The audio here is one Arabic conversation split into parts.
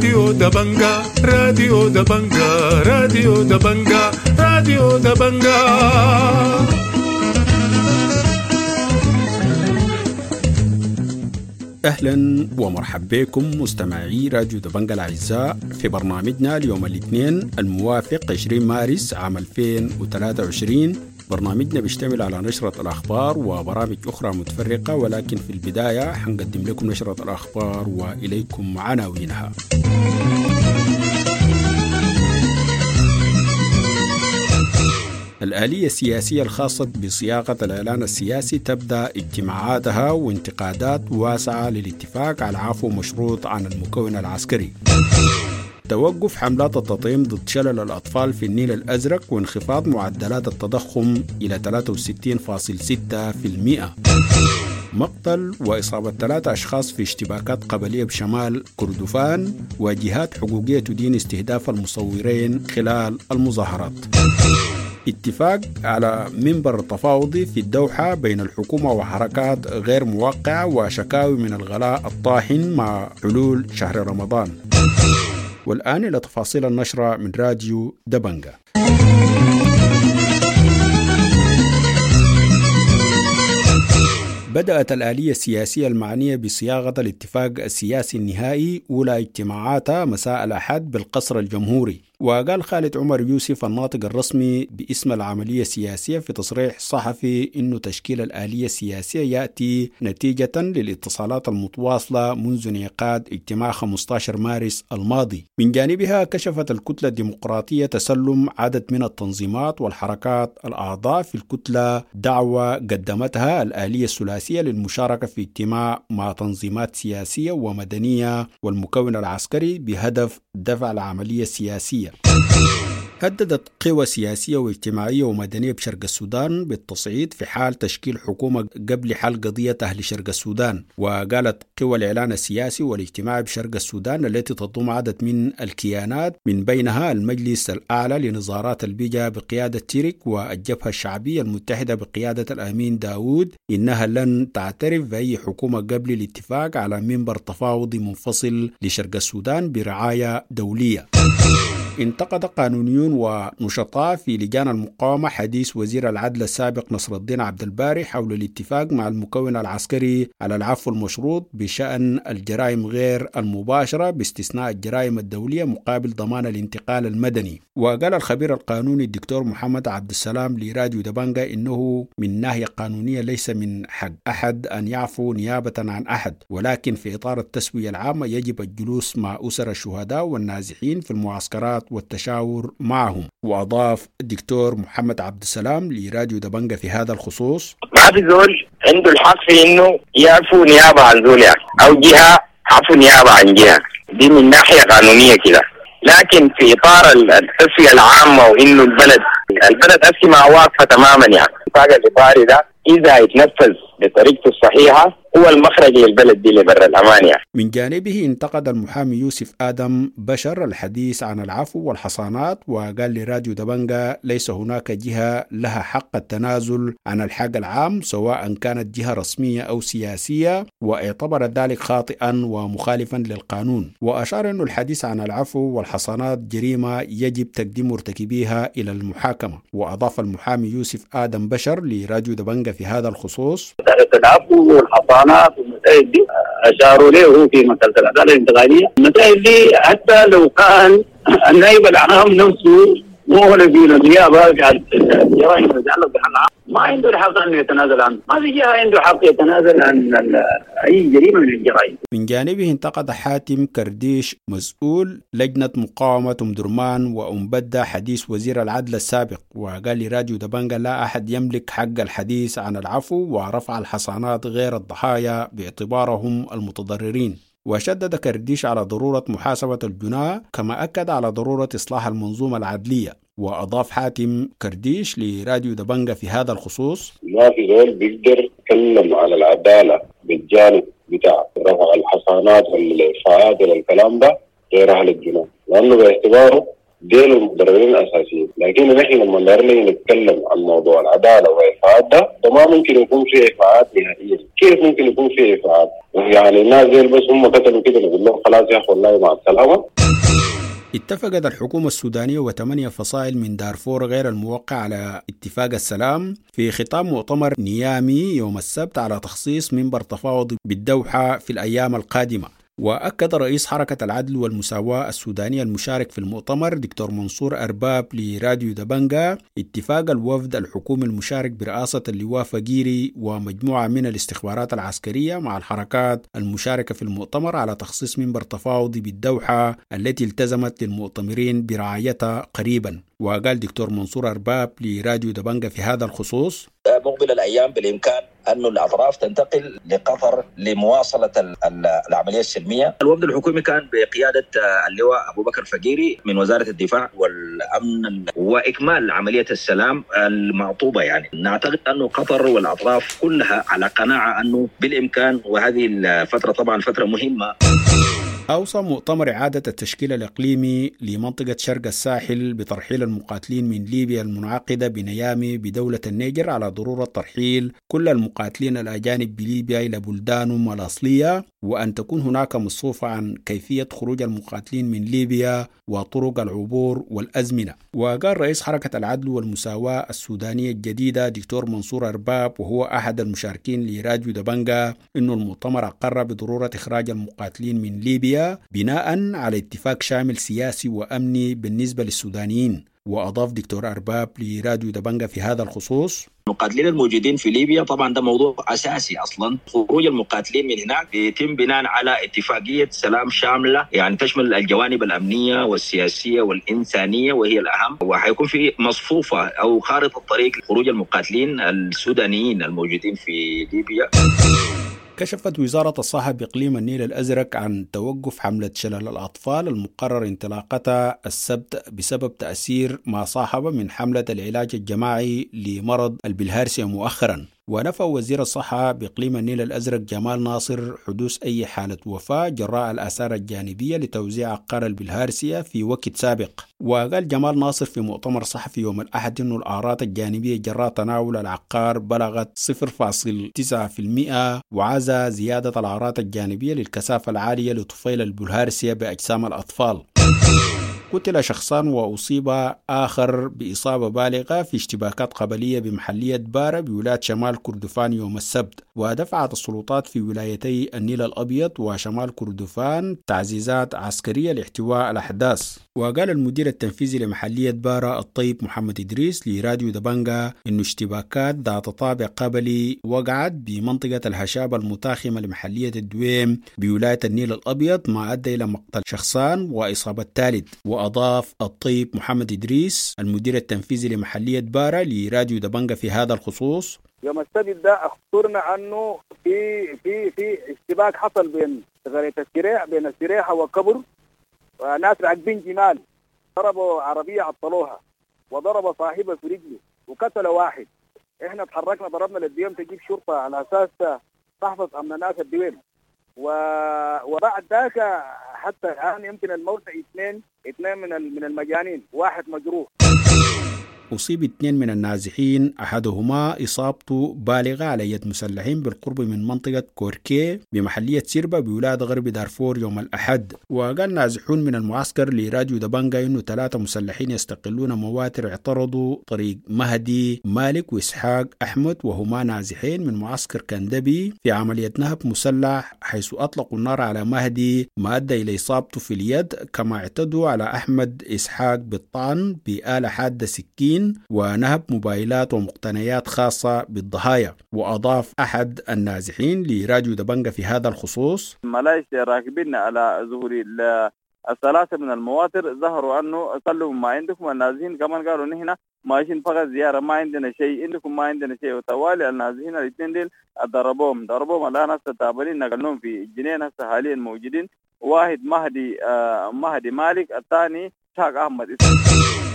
راديو دبنجا راديو دبنجا راديو دبنجا راديو دبنجا. أهلا ومرحبا بكم مستمعي راديو دبنجا الأعزاء في برنامجنا اليوم الاثنين الموافق 20 مارس عام 2023. برنامجنا بيشتمل على نشرة الأخبار وبرامج أخرى متفرقة، ولكن في البداية حنقدم لكم نشرة الأخبار وإليكم عناوينها. الآلية السياسية الخاصة بصياغة الإعلان السياسي تبدأ اجتماعاتها وانتقادات واسعة للاتفاق على عفو مشروط عن المكون العسكري. توقف حملات التطعيم ضد شلل الأطفال في النيل الأزرق وانخفاض معدلات التضخم إلى 63.6%. مقتل وإصابة 3 أشخاص في اشتباكات قبلية بشمال كردفان، وجهات حقوقية تدين استهداف المصورين خلال المظاهرات. اتفاق على منبر تفاوضي في الدوحة بين الحكومة وحركات غير موقعة، وشكاوي من الغلاء الطاحن مع حلول شهر رمضان. والآن إلى تفاصيل النشرة من راديو دبنجا. بدأت الآلية السياسية المعنية بصياغة الاتفاق السياسي النهائي أولى اجتماعاتها مساء الأحد بالقصر الجمهوري. وقال خالد عمر يوسف الناطق الرسمي باسم العملية السياسية في تصريح صحفي إنه تشكيل الآلية السياسية يأتي نتيجة للاتصالات المتواصلة منذ انعقاد اجتماع 15 مارس الماضي. من جانبها كشفت الكتلة الديمقراطية تسلم عدد من التنظيمات والحركات الأعضاء في الكتلة دعوة قدمتها الآلية الثلاثية للمشاركة في اجتماع مع تنظيمات سياسية ومدنية والمكون العسكري بهدف دفع العملية السياسية. هددت قوى سياسية واجتماعية ومدنية بشرق السودان بالتصعيد في حال تشكيل حكومة قبل حل قضية أهل شرق السودان. وقالت قوى الإعلان السياسي والاجتماعي بشرق السودان التي تضم عدد من الكيانات من بينها المجلس الأعلى لنظارات البيجا بقيادة تيريك والجبهة الشعبية المتحدة بقيادة الأمين داود إنها لن تعترف بأي حكومة قبل الاتفاق على منبر تفاوضي منفصل لشرق السودان برعاية دولية. انتقد قانونيون ونشطاء في لجان المقاومة حديث وزير العدل السابق نصر الدين عبد الباري حول الاتفاق مع المكون العسكري على العفو المشروط بشأن الجرائم غير المباشرة باستثناء الجرائم الدولية مقابل ضمان الانتقال المدني. وقال الخبير القانوني الدكتور محمد عبد السلام لراديو دبنجا إنه من ناحية قانونية ليس من حق أحد أن يعفو نيابة عن أحد، ولكن في إطار التسوية العامة يجب الجلوس مع أسر الشهداء والنازحين في المعسكرات والتشاور معهم. وأضاف الدكتور محمد عبد السلام لراديو دبنجا في هذا الخصوص: ما في زول عنده الحق في إنه يعفو نيابة عن زول أو جهة عفو نيابة عن جهة، دي من ناحية قانونية كده. لكن في إطار التسوية العامة وإنه البلد أسمع واقفة تماما الاتفاق الإطاري ده إذا يتنفذ بطريقته الصحيحة هو المخرج للبلد دي لبر الأمان. من جانبه انتقد المحامي يوسف آدم بشر الحديث عن العفو والحصانات، وقال لراديو دبنجا ليس هناك جهة لها حق التنازل عن الحق العام سواء كانت جهة رسمية أو سياسية، واعتبر ذلك خاطئا ومخالفا للقانون. وأشار أن الحديث عن العفو والحصانات جريمة يجب تقديم مرتكبيها إلى المحاكمة. وأضاف المحامي يوسف آدم بشر لراديو دبنجا في هذا الخصوص: العفو والحصانات والمسائل دي أشاروا له في مسألة العدالة الانتقالية. المسائل دي حتى لو كان النائب العام نفسه مو الذي النيابة على الجرائم المتعلقة بالحق العام ما عنده الحق أن يتنازل عنه، ما في جهة عنده حق يتنازل عن أي جريمة من الجرائم. من جانبه انتقد حاتم كرديش مسؤول لجنة مقاومة أم درمان وأم بدة حديث وزير العدل السابق، وقال لراديو دبنجا لا أحد يملك حق الحديث عن العفو ورفع الحصانات غير الضحايا باعتبارهم المتضررين. وشدد كرديش على ضرورة محاسبة الجناة، كما أكد على ضرورة إصلاح المنظومة العدلية. وأضاف حاتم كرديش لراديو دبنجا في هذا الخصوص: ما في زول بيقدر يتكلم على العدالة بالجانب بتاع رفع الحصانات والإرفاعات والكلام ده غير أهل الجناة، لأنه باعتباره دين المتضررين الأساسيين. لكن نحن لما نرجع نتكلم عن موضوع العدالة والإرفاعات ده ما ممكن يكون فيه إرفاعات نهائية. كيف ممكن يكون فيه إرفاعات؟ يعني الناس دي بس هم كتبوا كده نقول لهم خلاص يا اخي والله مع السلامه. اتفقت الحكومة السودانية و8 فصائل من دارفور غير الموقع على اتفاق السلام في خطاب مؤتمر نيامي يوم السبت على تخصيص منبر تفاوض بالدوحة في الأيام القادمة. وأكد رئيس حركة العدل والمساواة السودانية المشارك في المؤتمر دكتور منصور أرباب لراديو دبنجا اتفاق الوفد الحكومي المشارك برئاسة اللواء فقيري ومجموعة من الاستخبارات العسكرية مع الحركات المشاركة في المؤتمر على تخصيص منبر تفاوضي بالدوحة التي التزمت للمؤتمرين برعايتها قريبا. وقال دكتور منصور أرباب لراديو دبنجا في هذا الخصوص: مقبل الأيام بالإمكان أن الأطراف تنتقل لقطر لمواصلة العملية السلمية. الوفد الحكومي كان بقيادة اللواء أبو بكر فقيري من وزارة الدفاع والأمن وإكمال عملية السلام المعطوبة. يعني نعتقد أن قطر والأطراف كلها على قناعة أنه بالإمكان، وهذه الفترة طبعا فترة مهمة. أوصى مؤتمر إعادة التشكيل الإقليمي لمنطقة شرق الساحل بترحيل المقاتلين من ليبيا المنعقدة بنيامي بدولة النيجر على ضرورة ترحيل كل المقاتلين الأجانب بليبيا إلى بلدانهم الأصلية، وأن تكون هناك مصفوفة عن كيفية خروج المقاتلين من ليبيا وطرق العبور والأزمنة. وقال رئيس حركة العدل والمساواة السودانية الجديدة دكتور منصور أرباب وهو أحد المشاركين لراديو دبنجا إن المؤتمر أقر بضرورة إخراج المقاتلين من ليبيا بناء على اتفاق شامل سياسي وأمني بالنسبة للسودانيين. وأضاف دكتور أرباب لراديو دبنجا في هذا الخصوص: المقاتلين الموجودين في ليبيا طبعا ده موضوع أساسي أصلا. خروج المقاتلين من هناك بيتم بناء على اتفاقية سلام شاملة يعني تشمل الجوانب الأمنية والسياسية والإنسانية وهي الأهم، وحيكون في مصفوفة أو خارطة طريق لخروج المقاتلين السودانيين الموجودين في ليبيا. كشفت وزارة الصحة بإقليم النيل الأزرق عن توقف حملة شلل الأطفال المقرر انطلاقتها السبت بسبب تأثير ما صاحب من حملة العلاج الجماعي لمرض البلهارسيا مؤخرا. ونفى وزير الصحة بإقليم النيل الأزرق جمال ناصر حدوث أي حالة وفاة جراء الآثار الجانبية لتوزيع عقار البلهارسيا في وقت سابق. وقال جمال ناصر في مؤتمر صحفي يوم الأحد إنه الأعراض الجانبية جراء تناول العقار بلغت 0.9%، وعزى زيادة الأعراض الجانبية للكثافة العالية لطفيل البلهارسيا بأجسام الأطفال. قتل شخصان وأصيب آخر بإصابة بالغة في اشتباكات قبلية بمحلية بارة بولاية شمال كردفان يوم السبت. ودفعت السلطات في ولايتي النيل الأبيض وشمال كردفان تعزيزات عسكرية لاحتواء الأحداث. وقال المدير التنفيذي لمحلية بارة الطيب محمد إدريس لراديو دبنجا إنه اشتباكات ذات طابع قبلي وقعت بمنطقة الهشابة المتاخمة لمحلية الدويم بولاية النيل الأبيض ما أدى إلى مقتل شخصان وإصابة ثالث. وأضاف الطيب محمد إدريس المدير التنفيذي لمحلية بارة لراديو دبنجا في هذا الخصوص: يوم السبت ده أخبرنا أنه في اشتباك حصل بين قرية السريح بين السريحة وكبر، وناس راكبين جمال ضربوا عربية عطلوها وضرب صاحبه في رجله وقتل واحد. احنا تحركنا ضربنا للديوم تجيب شرطة على أساس تحفظ أمن الناس الدويم، وبعد ذاك حتى الآن يمكن الموت اثنين من المجانين، واحد مجروح. أصيب 2 من النازحين أحدهما إصابته بالغة على يد مسلحين بالقرب من منطقة كوركي بمحلية سيربا بولاية غرب دارفور يوم الأحد. وقال نازحون من المعسكر لراديو دبنجا إنه 3 مسلحين يستقلون مواتر اعترضوا طريق مهدي مالك وإسحاق أحمد وهما نازحين من معسكر كندبي في عملية نهب مسلح، حيث أطلقوا النار على مهدي ما أدى إلى إصابته في اليد، كما اعتدوا على أحمد إسحاق بالطعن بآلة حادة سكين ونهب موبايلات ومقتنيات خاصة بالضحايا. وأضاف أحد النازحين لراديو دبنجا في هذا الخصوص: ملايشيا راكبين على ظهور الثلاثة من المواتر ظهروا أنه سلموا ما عندكم. النازحين كمان قالوا نحن ماشيين فقط زيارة، ما عندنا شيء، عندكم ما عندنا شيء. وتوالي النازحين الاثنين ديل ضربوهم الآن هسه تعبانين، نقلناهم في الجنين هسه حاليا موجودين. واحد مهدي مالك، الثاني إسحاق أحمد.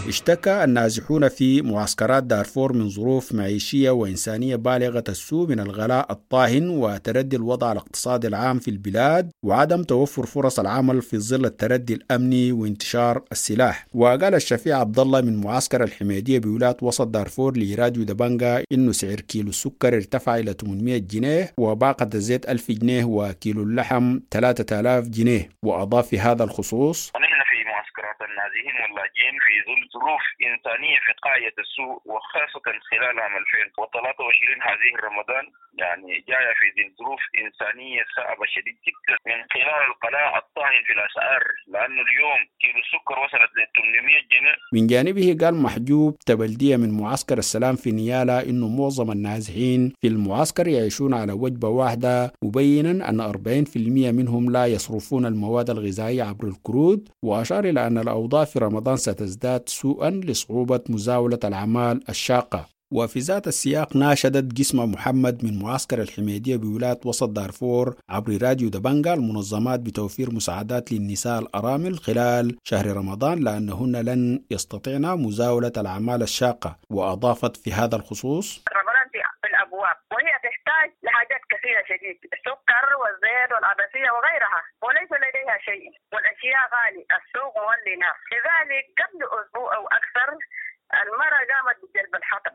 اشتكى النازحون في معسكرات دارفور من ظروف معيشية وإنسانية بالغة السوء من الغلاء الطاحن وتردي الوضع الاقتصادي العام في البلاد وعدم توفر فرص العمل في ظل التردي الأمني وانتشار السلاح. وقال الشفيع عبد الله من معسكر الحميدية بولاية وسط دارفور لراديو دبنجا إنه سعر كيلو السكر ارتفع إلى 800 جنيه وباقة الزيت 1000 جنيه وكيلو اللحم 3000 جنيه. وأضاف في هذا الخصوص: معسكرات النازحين واللاجئين في ظل ظروف إنسانية في قاعدة السوء وخاصة خلال عام 2023 هذه رمضان يعني جاية في ظروف إنسانية صعبة شديد جدا من خلال القلاء الطاحن في الأسعار لأنه اليوم كيلو السكر وصلت ل 800 جنيه. من جانبه قال محجوب تبلدية من معسكر السلام في نيالا إنه معظم النازحين في المعسكر يعيشون على وجبة واحدة مبينا أن 40% منهم لا يصرفون المواد الغذائية عبر الكروت. وأشار إلى أن الأوضاع في رمضان ستزداد سوءا لصعوبة مزاولة الأعمال الشاقة. وفي ذات السياق ناشدت قسم محمد من معسكر الحميدية بولاية وسط دارفور عبر راديو دبنجا المنظمات بتوفير مساعدات للنساء الأرامل خلال شهر رمضان لأنهن لن يستطعن مزاولة الأعمال الشاقة. وأضافت في هذا الخصوص: رمضان في الأبواب وهي تحتاج لحاجات كثيرة شديد، السكر والزيت والعدسية وغيرها، وليس لديها شيء والأشياء غالية، السوق مولي نار. لذلك قبل أسبوع أو أكثر المرأة قامت بجلب الحطب.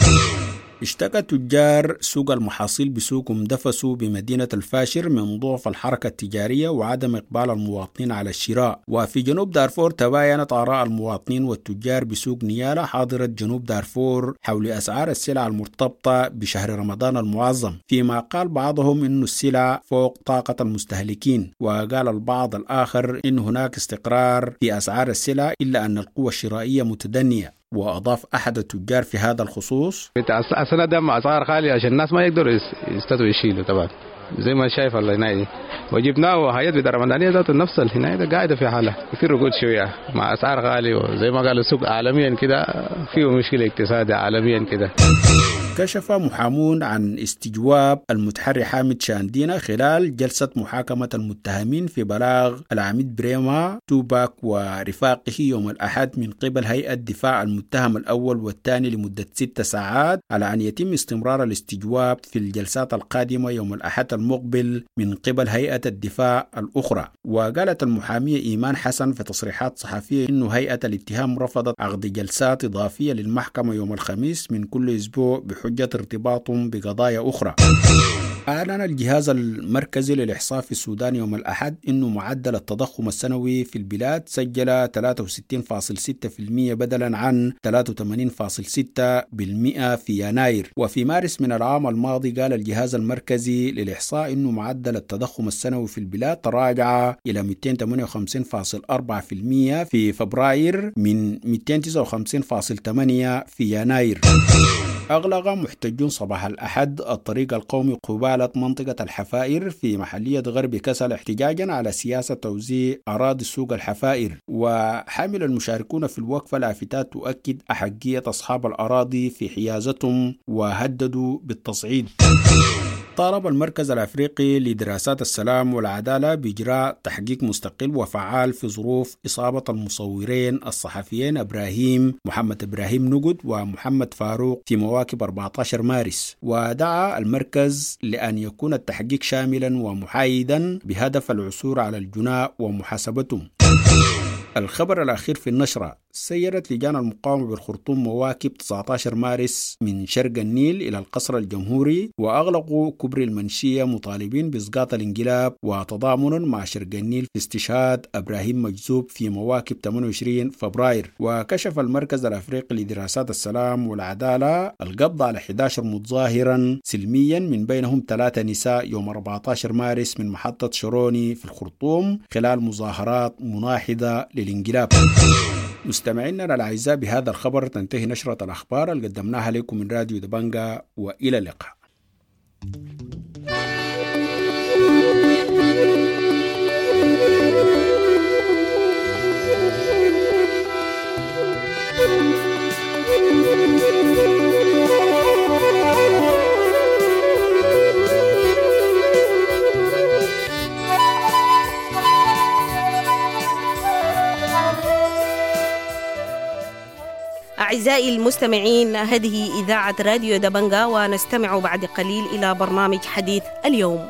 اشتكى تجار سوق المحاصيل بسوق مدفسو بمدينة الفاشر من ضعف الحركة التجارية وعدم إقبال المواطنين على الشراء. وفي جنوب دارفور تباينت آراء المواطنين والتجار بسوق نيالا حاضرة جنوب دارفور حول أسعار السلع المرتبطة بشهر رمضان المعظم، فيما قال بعضهم إن السلع فوق طاقة المستهلكين، وقال البعض الآخر إن هناك استقرار في أسعار السلع إلا أن القوة الشرائية متدنية. وأضاف أحد التجار في هذا الخصوص: السنة ده مع أسعار غالية عشان الناس ما يقدروا يستدوا يشيلوا طبعا زي ما شايف الله هنا دي، وجبناه هيئة بدار رمضانية ذاته نفس هنا ده قاعدة في حالة في ركود شوية مع أسعار غالية، وزي ما قالوا السوق عالميا كده فيه مشكلة اقتصادية عالميا كده. كشف محامون عن استجواب المتحري حامد شاندينا خلال جلسة محاكمة المتهمين في بلاغ العميد بريما توباك ورفاقه يوم الأحد من قبل هيئة دفاع المتهم الأول والثاني لمدة 6 ساعات على أن يتم استمرار الاستجواب في الجلسات القادمة يوم الأحد المقبل من قبل هيئة الدفاع الأخرى. وقالت المحامية إيمان حسن في تصريحات صحفية إنه هيئة الاتهام رفضت عقد جلسات إضافية للمحكمة يوم الخميس من كل أسبوع بحجة ارتباطهم بقضايا أخرى. أعلن الجهاز المركزي للإحصاء في السودان يوم الأحد إنه معدل التضخم السنوي في البلاد سجل 63.6% بدلا عن 83.6% في يناير. وفي مارس من العام الماضي قال الجهاز المركزي للإحصاء إنه معدل التضخم السنوي في البلاد تراجع إلى 258.4% في فبراير من 259.8% في يناير. أغلق محتجون صباح الأحد الطريق القومي قبالة منطقة الحفائر في محلية غرب كسل احتجاجا على سياسة توزيع أراضي سوق الحفائر. وحامل المشاركون في الوقفة لافتات تؤكد أحقية أصحاب الأراضي في حيازتهم وهددوا بالتصعيد. طالب المركز الأفريقي لدراسات السلام والعدالة بإجراء تحقيق مستقل وفعال في ظروف إصابة المصورين الصحفيين محمد إبراهيم نقد ومحمد فاروق في مواكب 14 مارس. ودعا المركز لأن يكون التحقيق شاملا ومحايدا بهدف العثور على الجناء ومحاسبتهم. الخبر الأخير في النشرة: سيرت لجان المقاومة بالخرطوم مواكب 19 مارس من شرق النيل إلى القصر الجمهوري وأغلقوا كبري المنشية مطالبين بإسقاط الانقلاب وتضامنا مع شرق النيل في استشهاد إبراهيم مجذوب في مواكب 28 فبراير. وكشف المركز الأفريقي لدراسات السلام والعدالة القبض على 11 متظاهرا سلميا من بينهم 3 نساء يوم 14 مارس من محطة شروني في الخرطوم خلال مظاهرات مناهضة للانقلاب. مستمعينا الأعزاء، بهذا الخبر تنتهي نشرة الأخبار اللي قدمناها لكم من راديو دبنجا، وإلى اللقاء. أعزائي المستمعين، هذه إذاعة راديو دبنجا، ونستمع بعد قليل إلى برنامج حديث اليوم.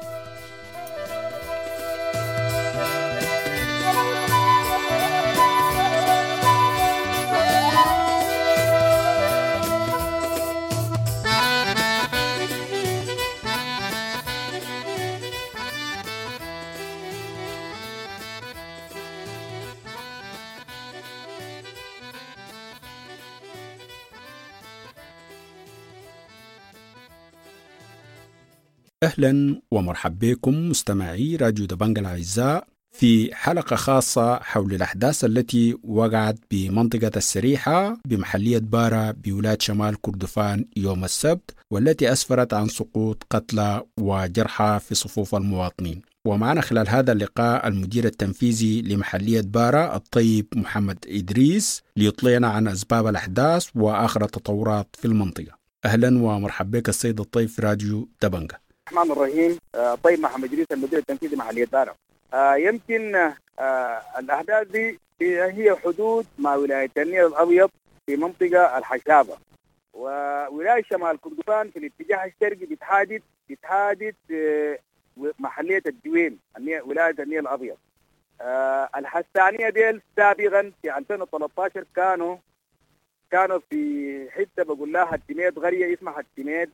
أهلا ومرحبا بكم مستمعي راديو دبنجا الأعزاء في حلقة خاصة حول الأحداث التي وقعت بمنطقة السريحة بمحلية بارا بولاية شمال كردفان يوم السبت، والتي أسفرت عن سقوط قتلى وجرحى في صفوف المواطنين. ومعنا خلال هذا اللقاء المدير التنفيذي لمحلية بارا الطيب محمد إدريس ليطلعنا عن أسباب الأحداث وآخر التطورات في المنطقة. أهلا ومرحبا بك السيد الطيب في راديو دبنجا. الرحمن الرحيم. طيب محمد إدريس المدير التنفيذي محلية بارا. يمكن الأحداث دي هي حدود مع ولاية النيل الأبيض في منطقة الحشابة، وولاية شمال كردفان في الاتجاه الشرقي بتحادث محلية الدويم ولاية النيل الأبيض. الحسانية ديل سابقا في 2013 كانوا في حتة بقول لها التميد غرية اسمها التميد،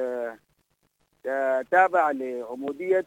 تابع لعمودية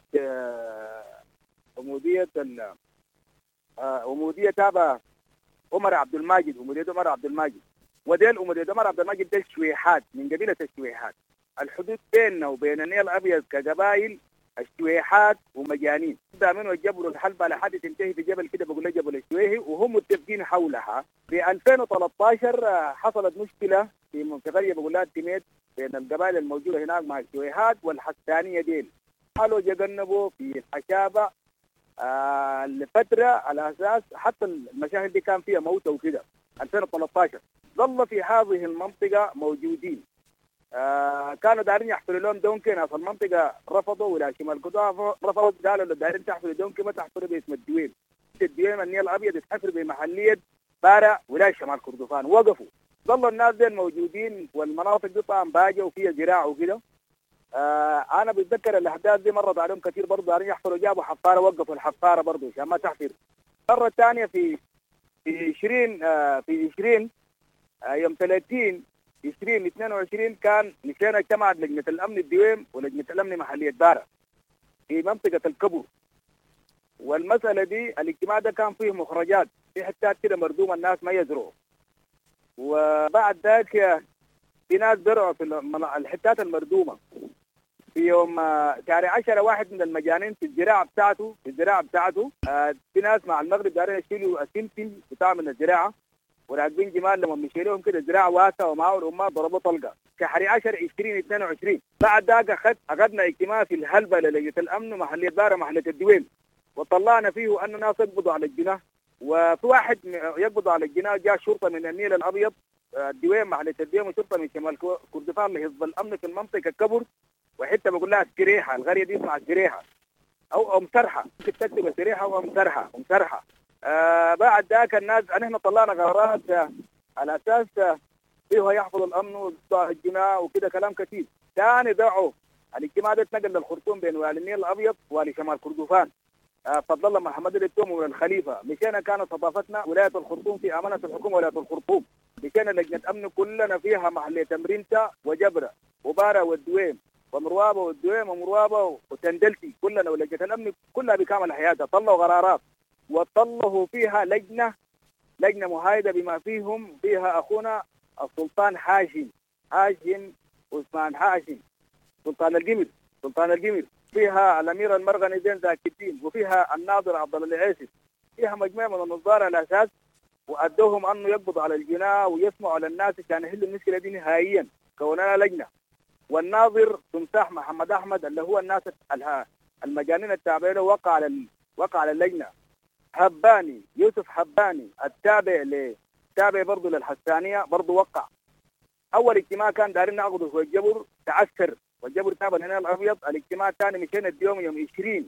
تابع عمر عبد الماجد، عمودية عمر عبد الماجد. وديل عمودية عمر عبد الماجد ديل شويحات من قبيلة الشويحات. الحدود بيننا وبين النيل الأبيض كقبائل الشويحات ومجانين. دائما وجبروا الحلب على حد تنتهي في جبل كده بقول له جبل الشويهي، وهم متفقين حولها. في 2013 حصلت مشكلة في قرية بقول لها التميد بين القبائل الموجودة هناك مع الشويحات والحسانية ديل. قالوا جنبوا في الحشابة لفترة على أساس حتى المشاهد دي كان فيها موت وكده. 2013 ظل في هذه المنطقة موجودين. كانوا دارين يحفروا لهم دونكي، ناس المنطقة رفضوا، ولا شمال كردفان رفضوا، قالوا له دارين تحفروا دونكي ما تحفروا باسم الدويم. الدويم النيل الأبيض يتحفر بمحلية بارا ولاية شمال كردفان. وقفوا، ظلوا الناس دين موجودين، والمناطق دي طبعا باجة وفيها زراعة وكده. أنا بتذكر الأحداث دي مرت عليهم كثير برضه، دارين يحفروا جابوا حفارة وقفوا الحفارة برضه عشان ما تحفر. مرة ثانية في 20 يوم 30/20/22 كان مشينا اجتمعت لجنة الأمن الدويم ولجنة الأمن محلية بارا في منطقة الكبر. والمسألة دي الاجتماع ده كان فيه مخرجات في حتات كده مردومة الناس ما يزرعوا. وبعد ذلك في ناس زرعوا في الحتات المردومة. في يوم شهر 10 واحد من المجانين في الزراعة بتاعته في ناس مع المغرب دارين يشيلوا السمسم بتاع من الزراعة، وراكبين جمال لما مشيلوهم كده زراعة واسعة ومعه الأمات ضربوا طلقة. شهر 10/20/22 بعد ذاك أخذنا اجتماع في الهلبة للجنة الأمن محلية بارا محلية الدويم، وطلعنا فيه أن الناس يقبضوا على الجناه. وفي واحد يقبضوا على الجناه جاء شرطة من النيل الأبيض الدويم محلية الدويم وشرطة من شمال كردفان لحفظ الأمن في المنطقة الكبر، وحتى بقول لها السريحة. القرية دي اسمها السريحة أو مسرحة، ممكن تكتب السريحة ومسرحة. بعد ذاك الناس احنا طلعنا قرارات على اساس فيه يحفظ الامن وضع الجناه وكده كلام كثير. ثاني دعوا الاجتماع ده اتنقل للخرطوم بين والي النيل الابيض ووالي شمال كردفان. فضل الله محمد التوم والخليفه. مشينا كانت استضافتنا ولايه الخرطوم في امانه الحكومه ولايه الخرطوم. مشينا لجنه امن كلنا فيها محليه تمرينتا وجبره وبارا والدويم ومروابه والدويم ومروابه وتندلتي كلنا، ولجنه الامن كلها بكامل حياتها. طلعوا قرارات وطلعوا فيها لجنة مهايدة بما فيها أخونا السلطان هاشم عثمان هاشم سلطان القمر، فيها الأمير المرغني زين ذاك الدين، وفيها الناظر عبد الله العيسي. فيها مجموعة من النظار على أساس وأدوهم أنه يقبضوا على الجناه ويسمعوا للناس عشان يحلوا المشكلة دي نهائيا. كوننا لجنة، والناظر تمساح محمد أحمد اللي هو الناس المجانين التابعين وقع على اللجنة. حباني يوسف حباني التابع برضه للحسانية برضه وقع. أول اجتماع كان دارين نعقده في الجبر تعسكر، والجبر تابع النيل الأبيض. الاجتماع الثاني مشينا اليوم يوم 20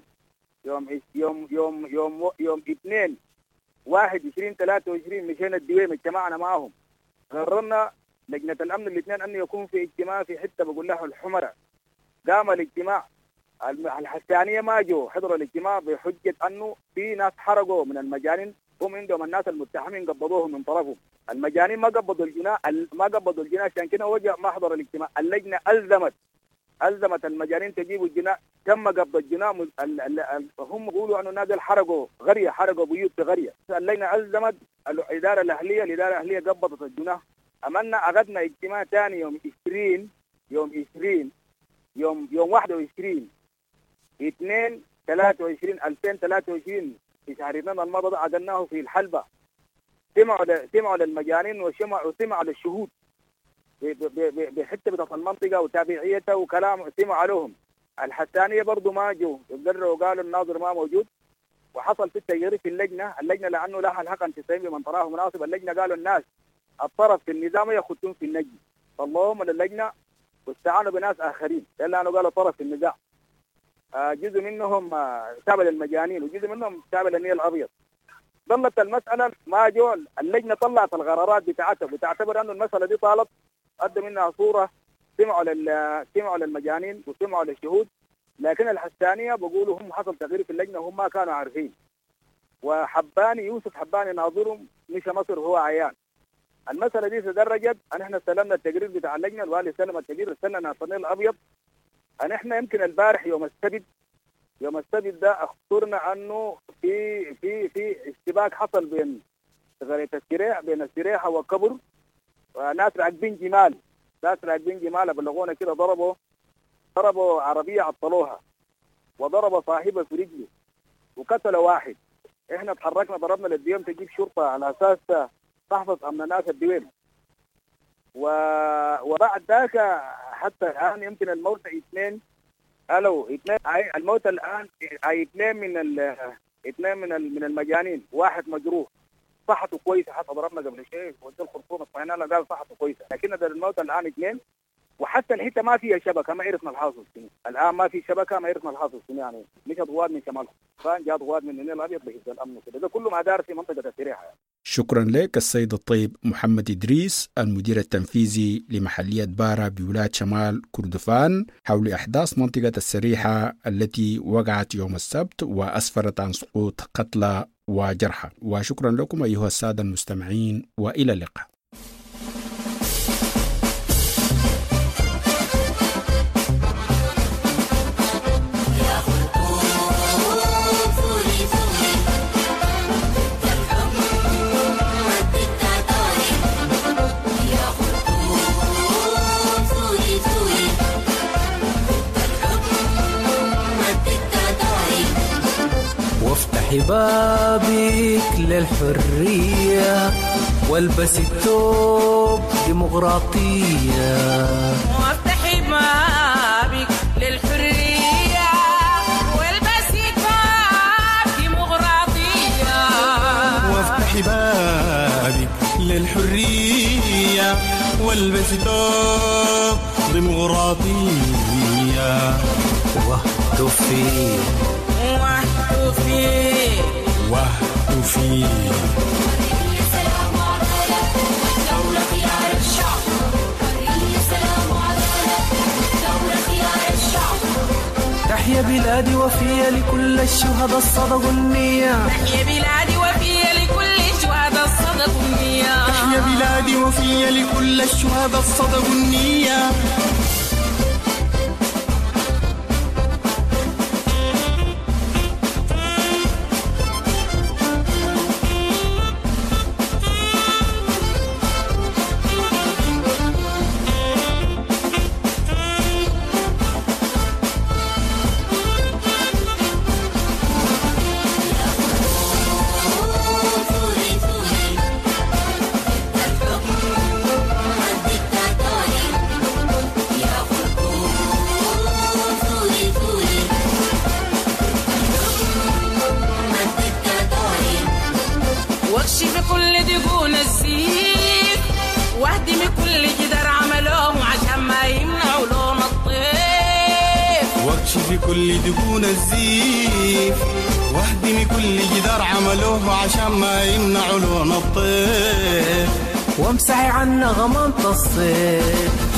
يوم 2/1/23 مشينا الدويم اجتمعنا معهم. قررنا لجنة الأمن الاثنين أن يكون في اجتماع في حتة بقول له الحمرة. قام الاجتماع، الحسانية ما جو حضروا الاجتماع بحجة أنه في ناس حرقوا من المجانين، هم عندهم الناس المتهمين قبضوهم من طرفهم. المجانين ما قبضوا الجناح عشان كده وجه ما حضر الاجتماع. اللجنة ألزمت المجانين تجيبوا الجناح، تم قبض الجناح. هم يقولوا أنه الناس حرقوا بيوت في قرية. اللجنة ألزمت الإدارة الأهلية قبضت الجناح. عملنا أخذنا اجتماع ثاني يوم 21/2/2023 في شهر 2 الماضي عقدناه في الحلبة. سمعوا للمجانين وسمعوا للشهود بحته بتاعت المنطقه وتابعيتها وكلام، سمعوا لهم. الحسانيه برضه ما جو، قرروا وقالوا الناظر ما موجود، وحصل في التغيير في اللجنه لانه لها الحق ان تستعين بمن تراه مناسب. اللجنه قالوا الناس الطرف في النظام يخطون في النجم، طلعوهم من اللجنه واستعانوا بناس اخرين لانه قالوا طرف في النزاع. جزء منهم تابع للمجانين وجزء منهم تابع للنيل الابيض. ظلت المساله ما جو. اللجنه طلعت القرارات بتاعتها وتعتبر انه المساله دي طالت قدم منها صوره، سمعوا للمجانين وسمعوا للشهود. لكن الحسانيه بقولوا هم حصل تغيير في اللجنه وهم ما كانوا عارفين. يوسف حباني ناظرهم مشى مصر وهو عيان. المساله دي تدرجت ان احنا استلمنا التقرير بتاع اللجنه، الوالي استلم التقرير، استلمنا النيل الابيض. ان احنا يمكن البارح يوم السبت ده اخبرنا انه في اشتباك حصل بين قرية السريح، بين السريحة وكبر. ناس راكبين جمال بلغونا كده، ضربوا عربية عطلوها وضرب صاحبه في رجله وقتل واحد. احنا تحركنا ضربنا للديوم تجيب شرطة على اساس تحفظ امن ناس الديوم. وبعد ذاك حتى الان يمكن الموت اثنين. الموت الان اثنين من المجانين، واحد مجروح صحته كويسه، حتى ضربنا قبل شيء ودي الخرطوم اطمئننا له قال صحته كويسه، لكن الموت الان اثنين. وحتى الحته ما فيها شبكه، ما عرفنا الحاصل شنو الان، ما في شبكه، ما عرفنا الحاصل شنو. يعني مش ضواد من شمال خان، جاء ضواد من النيل الابيض بحفظ الامن وكذا. ده كله ما دار في منطقه السريحه يعني. شكرا لك السيد الطيب محمد إدريس، المدير التنفيذي لمحلية بارا بولاية شمال كردفان، حول أحداث منطقة السريحة التي وقعت يوم السبت وأسفرت عن سقوط قتلى وجرحى. وشكرا لكم أيها السادة المستمعين، وإلى اللقاء. بابك للحرية والبس الثوب ديمقراطية. وافتحي بابك للحرية والبس الثوب ديمقراطية. وافتحي بابك للحرية والبس الثوب ديمقراطية. واهتفي السلام وعدالة دولة خيار الشعب. السلام وعدالة دولة خيار الشعب. تحيا بلادي وفيا لكل الشهداء الصدقوا النية. تحيا بلادي وفيا لكل الشهداء الصدقوا النية. تحيا بلادي وفيا لكل الشهداء الصدقوا النية. في كل دقون الزيف واهدمي كل جدار عملوه عشان ما يمنعوا لون الطيف. وامسحي عنا غمامة الصيف.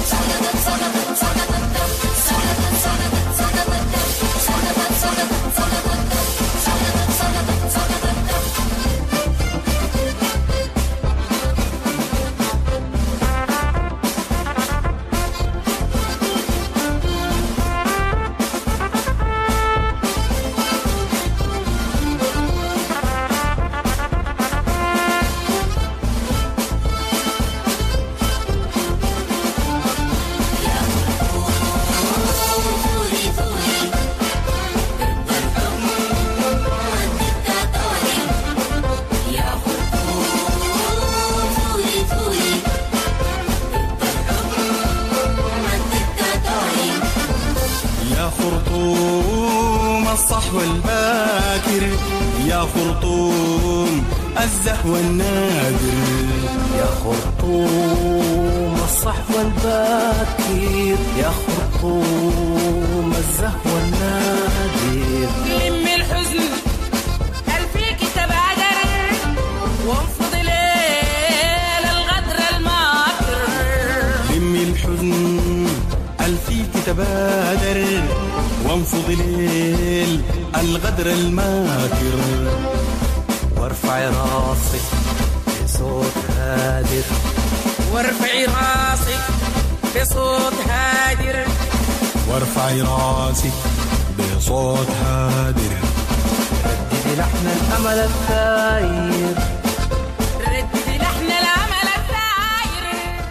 الصحو الباكر يا خرطوم الزهو النادر، يا خرطوم الصحو الباكر يا خرطوم الزهو النادر. لم الحزن هل فيك تبادر وانفض ليل الغدر الماكر. لم الحزن هل فيك تبادر وانفض ليل الغدر الماكر. وارفعي راسك بصوت هادر، وارفعي راسك بصوت هادر، وارفعي راسك بصوت هادر. رددي لحن الأمل الثاير، رددي لحن الأمل الثاير.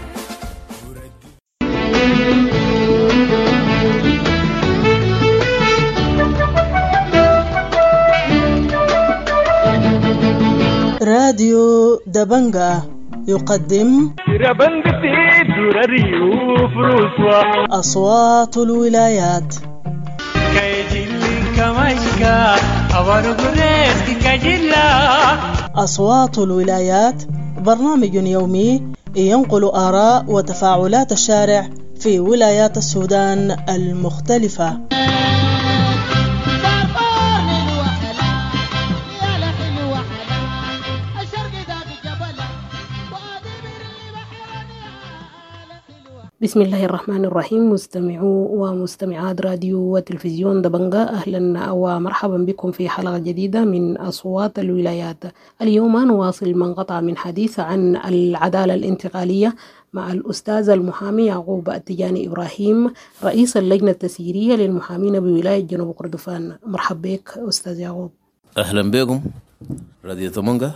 راديو دبنجة يقدم أصوات الولايات. أصوات الولايات برنامج يومي ينقل آراء وتفاعلات الشارع في ولايات السودان المختلفة. بسم الله الرحمن الرحيم. مستمعو ومستمعات راديو وتلفزيون دبنجة، أهلا ومرحبا بكم في حلقة جديدة من أصوات الولايات. اليوم نواصل من قطع من حديث عن العدالة الانتقالية مع الأستاذ المحامي يعقوب التجاني إبراهيم، رئيس اللجنة التسييرية للمحامين بولاية جنوب كردفان. مرحب بك أستاذ يعقوب. أهلا بكم راديو دبنجة،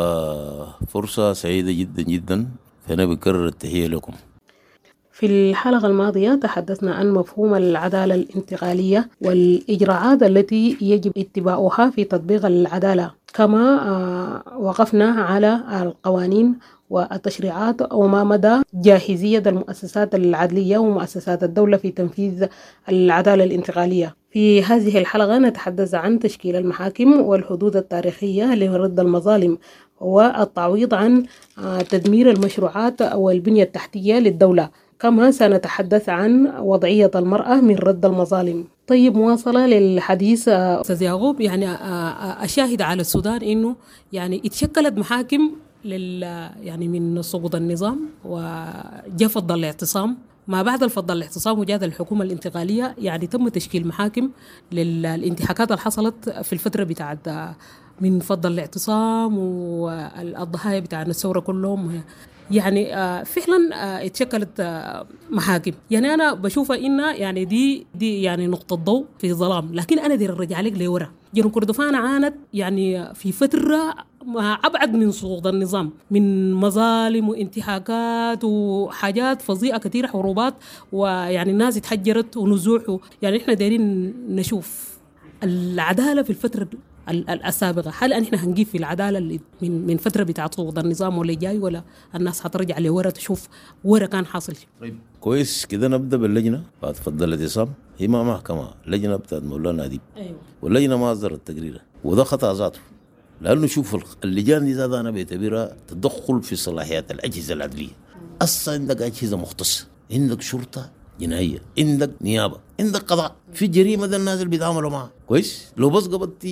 وفرصة سعيدة جدا جدا، فأنا بكرر التحية لكم. في الحلقة الماضية تحدثنا عن مفهوم العدالة الانتقالية والإجراءات التي يجب اتباعها في تطبيق العدالة، كما وقفنا على القوانين والتشريعات وما مدى جاهزية المؤسسات العدلية ومؤسسات الدولة في تنفيذ العدالة الانتقالية. في هذه الحلقة نتحدث عن تشكيل المحاكم والحدود التاريخية لرد المظالم والتعويض عن تدمير المشروعات والبنية التحتية للدولة، كما سنتحدث عن وضعية المرأة من رد المظالم. طيب، مواصلة للحديث أستاذ يعقوب، يعني أشاهد على السودان إنه يعني اتشكلت محاكم يعني من سقوط النظام وجاء فض الاعتصام. ما بعد الفض الاعتصام وجاءت الحكومة الانتقالية، يعني تم تشكيل محاكم للانتهاكات اللي حصلت في الفترة بتاعت من فض الاعتصام والضحايا بتاع الثورة كلهم. يعني فعلا اتشكلت محاكم. يعني أنا بشوفها إنها يعني دي يعني نقطة ضوء في ظلام، لكن أنا دير الرجع لك لورا. جنوب كردفان عانت يعني في فترة أبعد من سقوط النظام من مظالم وانتهاكات وحاجات فظيعة كثيرة، حروبات، ويعني الناس اتحجرت ونزوح. يعني إحنا دايرين نشوف العدالة في الفترة السابقة. هل احنا هنجيب في العدالة اللي من فترة بتاعت سقوط النظام ولا جاي، ولا الناس هترجع لورا تشوف ورا كان حاصل؟ طيب كويس كده، نبدأ باللجنة بعد فضل الاعتصام. هي ما محكمة، لجنة بتاعت مولانا أديب. أيوة. واللجنة ما أصدرت تقريرها، وده خطأ ذاته، لأنه شوف اللجان دي ذاتها أنا بعتبرها تدخل في صلاحيات الأجهزة العدلية. أصلا عندك أجهزة مختصة، عندك شرطة جنائية، عندك نيابة، عندك قضاء. في جريمة ده الناس اللي بيتعاملوا معها كويس. لو بس قبضتي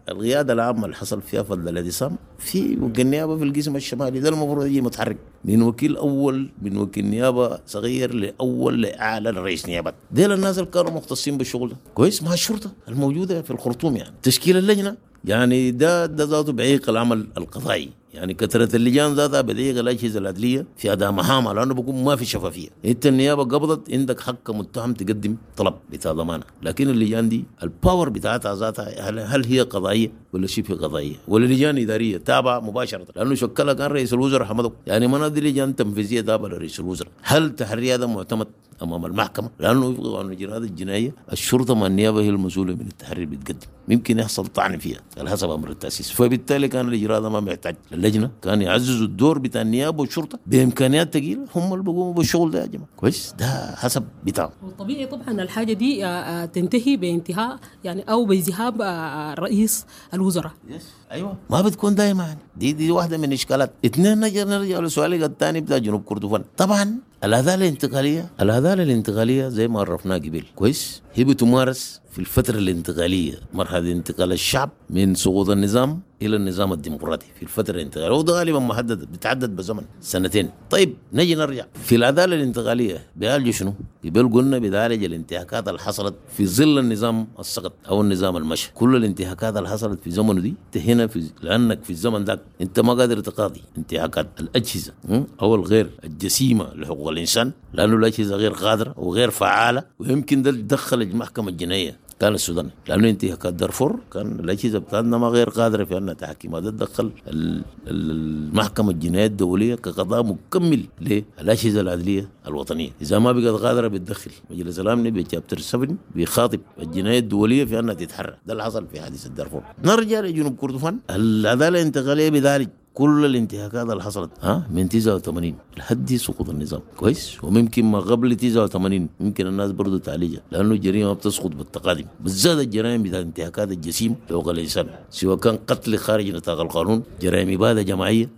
القياده العامه اللي حصل فيها فضل الاعتصام في وكيل نيابه في القسم الشمالي، ده المفروض يجي متحرك من وكيل اول، من وكيل نيابه صغير لاول لاعلى رئيس نيابه. ديل الناس اللي كانوا مختصين بالشغل ده كويس مع الشرطه الموجوده في الخرطوم. يعني تشكيل اللجنه يعني ده ذاته بعيق العمل القضائي، يعني كثرة اللجان ذاتها بدقيقة الأجهزة العدلية في أداء مهامها، لأنه بكون ما في شفافية. أنت النيابة قبضت عندك حق كمتهم تقدم طلب بتاع ضمانة، لكن اللجان دي الباور بتاعتها ذاتها هل هي قضائية ولا شبه قضائية ولا لجان إدارية تابعة مباشرة، لأنه شكلها كان رئيس الوزراء حمدك، يعني ما دي لجان تنفيذية تابعة لرئيس الوزراء. هل تحري هذا معتمد أمام المحكمة؟ لأنه في قانون الإجراءات الجنائية الشرطة مع النيابة هي المسؤولة من التحري اللي بتقدم، ممكن يحصل طعن فيها على حسب أمر التأسيس. فبالتالي كان الإجراء ما محتاج اللجنة، كان يعززوا الدور بتاع النيابة والشرطة بإمكانيات ثقيلة، هم اللي بيقوموا بالشغل ده يا جماعة كويس. ده حسب بتاعه. طبيعي طبعا الحاجة دي تنتهي بانتهاء يعني أو بذهاب رئيس الوزراء. ايوه ما بتكون دائما يعني. دي واحده من الاشكالات. اثنين نرجع لسؤالك الثاني بتاع جنوب كردفان. طبعا العداله الانتقاليه زي ما عرفناها قبل كويس، هي بتمارس في الفتره الانتقاليه، مرحله انتقال الشعب من سقوط النظام الى النظام الديمقراطي في الفتره الانتقاليه، وده غالبا محدد بتعدد بزمن سنتين. طيب نجي نرجع في العداله الانتقاليه بيعالجوا شنو؟ قبل قلنا بيعالج الانتهاكات اللي حصلت في ظل النظام السقط او النظام المشى. كل الانتهاكات اللي حصلت في زمنه دي هنا لانك في الزمن ده انت ما قادر تقاضي انتهاكات الاجهزه او الغير الجسيمه لحقوق الانسان، لانه الاجهزه غير قادره وغير فعاله، ويمكن ده دخل المحكمه الجنائيه كان السودان، لانه انتهاكات دارفور كان الاجهزه بتاعتنا ما غير قادره في انها تحكم. هذا تدخل المحكمه الجنائيه الدوليه كقضاء مكمل للاجهزه العدليه الوطنيه. اذا ما بقت قادره بتدخل مجلس الامن بشابتر 7 بيخاطب الجنائيه الدوليه في انها تتحرك. ده اللي حصل في حادثه دارفور. نرجع لجنوب كردفان. العداله الانتقاليه بذلك كل الانتهاكات اللي حصلت من 89 لحد سقوط النظام كويس، وممكن ما قبل 89 ممكن الناس برضو تعالجها، لانه الجريمه بتسقط بالتقادم، بالذات الجرائم بتاع الانتهاكات الجسيمه لحقوق الانسان، سواء كان قتل خارج نطاق القانون، جرائم اباده جماعيه.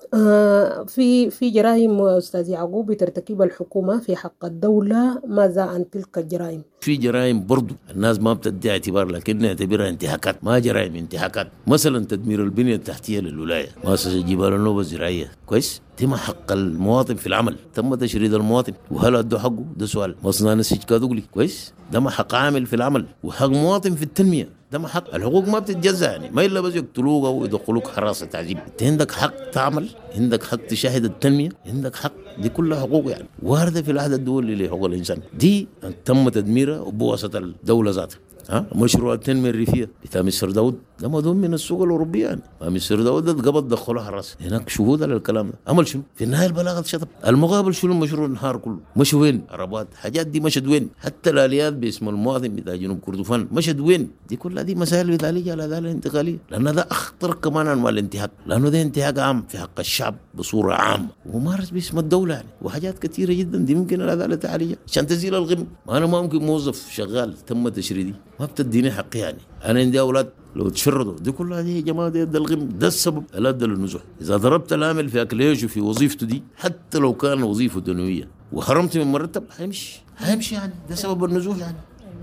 في جرائم استاذ يعقوب بترتكب الحكومه في حق الدوله، ماذا عن تلك الجرائم؟ في جرائم برضو الناس ما بتدي اعتبار، لكن نعتبرها انتهاكات، ما جرائم انتهاكات. مثلا تدمير البنيه التحتيه للولايه، مؤسسه جبال النوبه الزراعيه كويس، تم حق المواطن في العمل، تم تشريد المواطن، وهل ادوا حقه؟ ده سؤال. مصنع نسيج كادوغلي كويس، ده ما حق عامل في العمل، وحق مواطن في التنميه، ده ما حق. الحقوق ما بتتجزأ يعني، ما الا بس يقتلوك او يدخلوك حراسه تعذيب. انت عندك حق تعمل، عندك حق تشاهد التنميه، عندك حق، دي كلها حقوق يعني وارده في العهد الدولي لحقوق الانسان. دي تم تدميرها وبواسطه الدوله ذاتها. مشروع التنميه الريفيه بتاع مستر داود ده مدعوم من السوق الاوروبيه يعني. مستر داود ده قبض دخلوه حراس هناك، شهود على الكلام ده. عمل شنو؟ في النهايه البلاغه شطب. المقابل شنو؟ المشروع النهار كله مشوا وين؟ عربات حاجات دي مشت وين؟ حتى الاليات باسم المواطن بتاع جنوب كردفان مشت وين؟ دي كلها دي مسائل بتعالجها على العداله الانتقاليه، لان ده اخطر كمان انواع الانتهاك، لانه ده انتهاك عام في حق الشعب بصوره عامه ومارس باسم الدوله يعني، وحاجات كثيره جدا دي ممكن العداله تعالجها عشان تزيل الغم. انا ما ممكن موظف شغال تم تشريدي ما بتديني حقي يعني. انا عندي اولاد لو تشردوا دي كلها دي يا جماعه دي الغم، ده السبب الادى للنزوح. اذا ضربت العامل في اكل عيشه في وظيفته دي حتى لو كان وظيفه دنيويه وحرمت من مرتب هيمشي يعني، ده سبب النزوح يعني.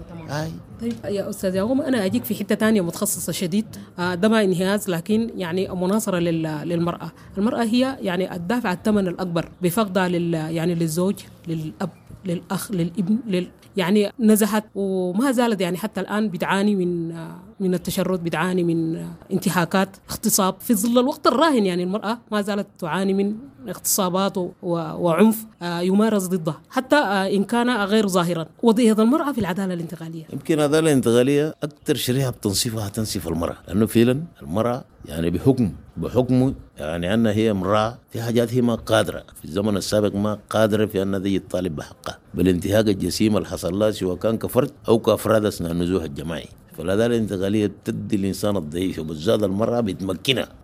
طيب يا استاذ يعقوب، انا اجيك في حته ثانيه متخصصه شديد، ده ما انهياز لكن يعني مناصره للمراه. المراه هي يعني الدافع الثمن الاكبر بفقدها يعني للزوج، للاب، للاخ، للابن، يعني نزحت وما زالت يعني حتى الان بتعاني من التشرد، بتعاني من انتهاكات، اغتصاب في ظل الوقت الراهن. يعني المراه ما زالت تعاني من اغتصابات وعنف يمارس ضدها حتى ان كان غير ظاهرا. وضعيه المراه في العداله الانتقاليه، يمكن العداله الانتقاليه اكثر شريحه بتنصفها تنصف المراه، لانه فعلا المراه يعني بحكم يعني أنها هي امرأة في حاجات هي ما قادرة في الزمن السابق، ما قادرة في أن دي تطالب بحقها بالانتهاك الجسيم اللي حصل لها سواء كان كفرد أو كأفراد أثناء النزوح الجماعي. فالعدالة الانتقالية بتدي الإنسان الضعيف وبالذات المرأة بتمكنها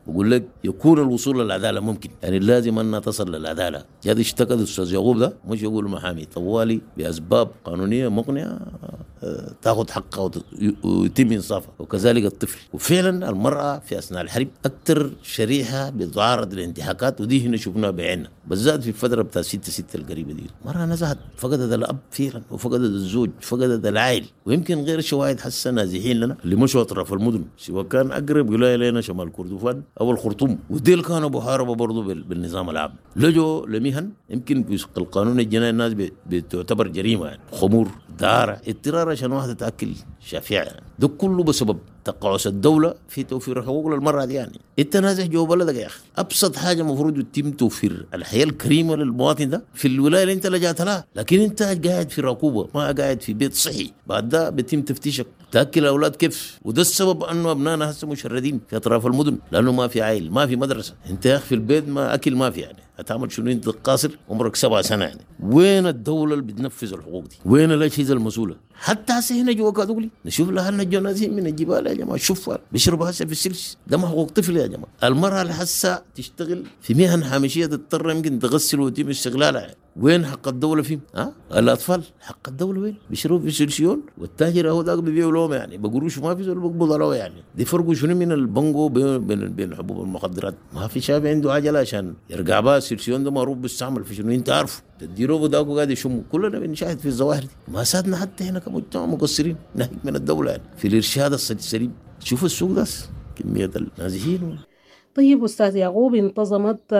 بقول لك يكون الوصول للعداله ممكن، يعني لازم انها تصل للعداله. جاد اشتكى الاستاذ يعقوب ده مش يقول محامي طوالي باسباب قانونيه مقنعه تاخذ حقها ويتم انصافها، وكذلك الطفل. وفعلا المراه في اثناء الحرب اكثر شريحه بتعرض للانتهاكات، ودي هنا شفناها بعيننا بالذات في الفتره بتاع 6/6 القريبه دي. مرأة نزحت، فقدت الاب فعلا وفقدت الزوج، فقدت العائل، ويمكن غير شواهد حسه نازحين لنا اللي مشوا اطراف المدن، سواء كان اقرب ولايه لنا شمال كردفان او الخرطوم، وديل كانوا بحاربوا برضه بالنظام العام، لجوا لمهن يمكن في القانون الجنائي الناس بتعتبر جريمه، يعني خمور، دعاره، اضطرار عشان واحده تاكل شافعه، يعني ده كله بسبب تقاعس الدوله في توفير حقوق للمرأة دي. يعني انت نازح جوا بلدك يا اخي، ابسط حاجه المفروض يتم توفير الحياه الكريمه للمواطن ده في الولايه اللي انت لجأت لها، لكن انت قاعد في ركوبه، ما قاعد في بيت صحي، بعد ده بيتم تفتيشك تاكل الاولاد كيف. وده السبب انه ابنائنا هسه مشردين في اطراف المدن، لانه ما في عائل، ما في مدرسه، انت يا اخي في البيت ما اكل ما في، يعني هتعمل شنو انت قاصر عمرك 7 سنة يعني. وين الدوله اللي بتنفذ الحقوق دي؟ وين الاجهزه المسؤوله؟ حتى هسه هنا جوا كادوغلي نشوف لها الجنازين من الجبال يا جماعه، شوفوا بيشربوا هسه في السلس، ده ما حقوق طفل يا جماعه. المراه اللي هسه تشتغل في مهن هامشيه تضطر يمكن تغسل وتتم استغلالها، وين حق الدوله فيه؟ الاطفال حق الدوله وين؟ بيشربوا في سلسيون، والتاجر هو ده بيبيعوا لهم يعني بقروش، ما في زول بيقبض عليه يعني. دي فرقوا شنو من البنجو بين حبوب المخدرات؟ ما في شاب عنده عجله عشان يرجع بها السلسيون ده معروف بيستعمل في شنو انت عارفه، تديروه بداكو قاعد يشموا، كلنا بنشاهد في الظواهر دي. ما سادنا حتى هنا كمجتمع مقصرين ناهيك من الدوله يعني في الارشاد السليم. شوف السوق ده كميه النازحين. طيب أستاذ يعقوب، انتظمت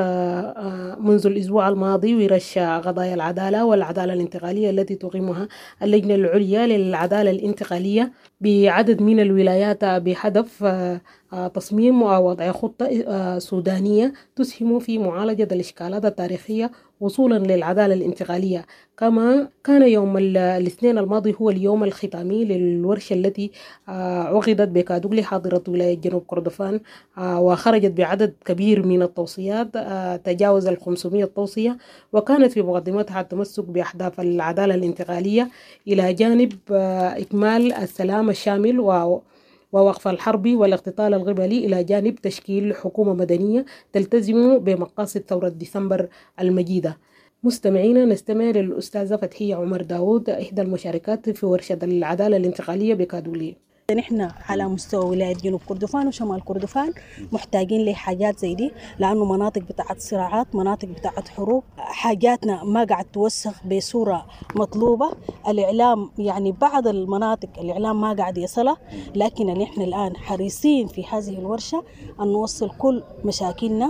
منذ الأسبوع الماضي ورش قضايا العدالة والعدالة الانتقالية التي تقيمها اللجنة العليا للعدالة الانتقالية بعدد من الولايات بهدف تصميم ووضع خطة سودانية تسهم في معالجة الإشكالات التاريخية وصولا للعدالة الانتقالية. كما كان يوم الاثنين الماضي هو اليوم الختامي للورشة التي عقدت بكادوغلي حاضرة ولاية جنوب كردفان، وخرجت بعدد كبير من التوصيات تجاوز 500 توصية، وكانت في مقدمتها التمسك بأهداف العدالة الانتقالية إلى جانب إكمال السلام الشامل ووقف الحرب والاقتتال القبلي، إلى جانب تشكيل حكومة مدنية تلتزم بمقاصد ثورة ديسمبر المجيدة. مستمعينا، نستمع للأستاذة فتحية عمر داود، إحدى المشاركات في ورشة العدالة الانتقالية بكادوغلي. نحن على مستوى ولاية جنوب كردفان وشمال كردفان محتاجين لحاجات زي دي، لأنه مناطق بتاعت صراعات، مناطق بتاعت حروب، حاجاتنا ما قاعد توسخ بصورة مطلوبة. الإعلام يعني بعض المناطق الإعلام ما قاعد يصلها، لكن نحن الآن حريصين في هذه الورشة أن نوصل كل مشاكلنا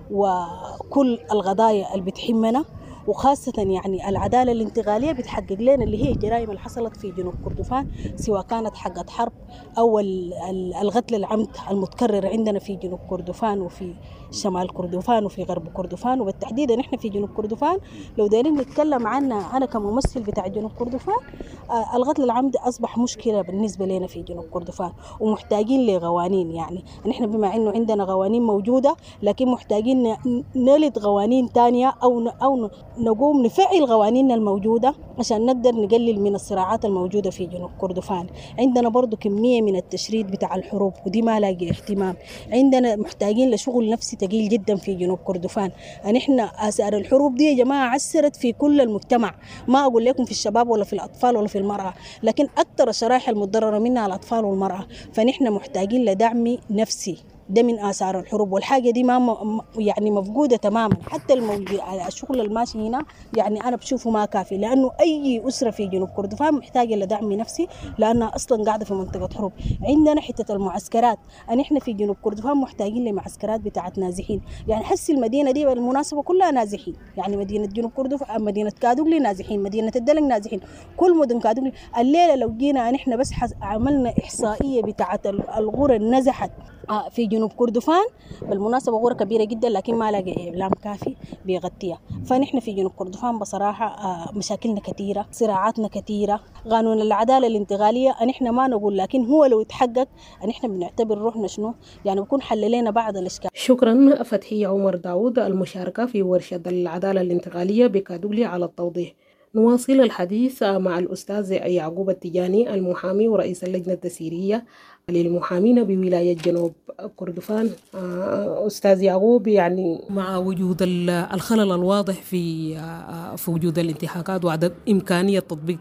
وكل القضايا اللي بتهمنا، وخاصة يعني العدالة الانتقالية بتحقق لنا اللي هي الجرائم اللي حصلت في جنوب كردفان، سواء كانت حقت حرب أو القتل العمد المتكرر عندنا في جنوب كردفان وفي شمال كردفان وفي غرب كردفان، وبالتحديد نحن في جنوب كردفان لو دايرين نتكلم عنها أنا كممثل بتاع جنوب كردفان، القتل العمد أصبح مشكلة بالنسبة لنا في جنوب كردفان، ومحتاجين لقوانين. يعني نحن بما إنه عندنا قوانين موجودة، لكن محتاجين نلد قوانين تانية أو نقوم نفعل قوانيننا الموجودة عشان نقدر نقلل من الصراعات الموجودة في جنوب كردفان. عندنا برضو كمية من التشريد بتاع الحروب ودي ما لاقي اهتمام. عندنا محتاجين لشغل نفسي تقيل جدا في جنوب كردفان. نحن آثار الحروب دي يا جماعة عسرت في كل المجتمع، ما أقول لكم في الشباب ولا في الأطفال ولا في المرأة، لكن أكثر الشرائح المتضررة منها الأطفال والمرأة. فنحن محتاجين لدعم نفسي، ده من آثار الحروب، والحاجة دي ما يعني مفقودة تماما. حتى الشغل الماشي هنا يعني أنا بشوفه ما كافي، لأنه أي أسرة في جنوب كردفان محتاجة لدعم نفسي لأنها أصلا قاعدة في منطقة حروب. عندنا حتة المعسكرات، نحن في جنوب كردفان محتاجين لمعسكرات بتاعت نازحين. يعني حس المدينة دي بالمناسبة كلها نازحين، يعني مدينة جنوب كردفان، مدينة كادوغلي نازحين، مدينة الدلنج نازحين، كل مدن كادوغلي. الليلة لو جينا نحن بس عملنا إحصائية بتاعت الغرة نزحت في جنوب كردفان، بالمناسبة غورة كبيرة جدا لكن ما لاقي إعلام كافي بيغطيها. فنحن في جنوب كردفان بصراحة مشاكلنا كثيرة، صراعاتنا كثيرة. قانون العدالة الانتقالية نحن ما نقول، لكن هو لو يتحقق نحن بنعتبر روحنا شنو يعني بكون حل لنا بعض الأشكال. شكرا فتحية عمر داود المشاركة في ورشة العدالة الانتقالية بكادوغلي على التوضيح. نواصل الحديث مع الأستاذ يعقوب التجاني المحامي ورئيس اللجنة التسييرية للمحامين بولاية جنوب كردفان. أستاذ يعقوب، يعني مع وجود الخلل الواضح في وجود الانتهاكات وعدم إمكانية تطبيق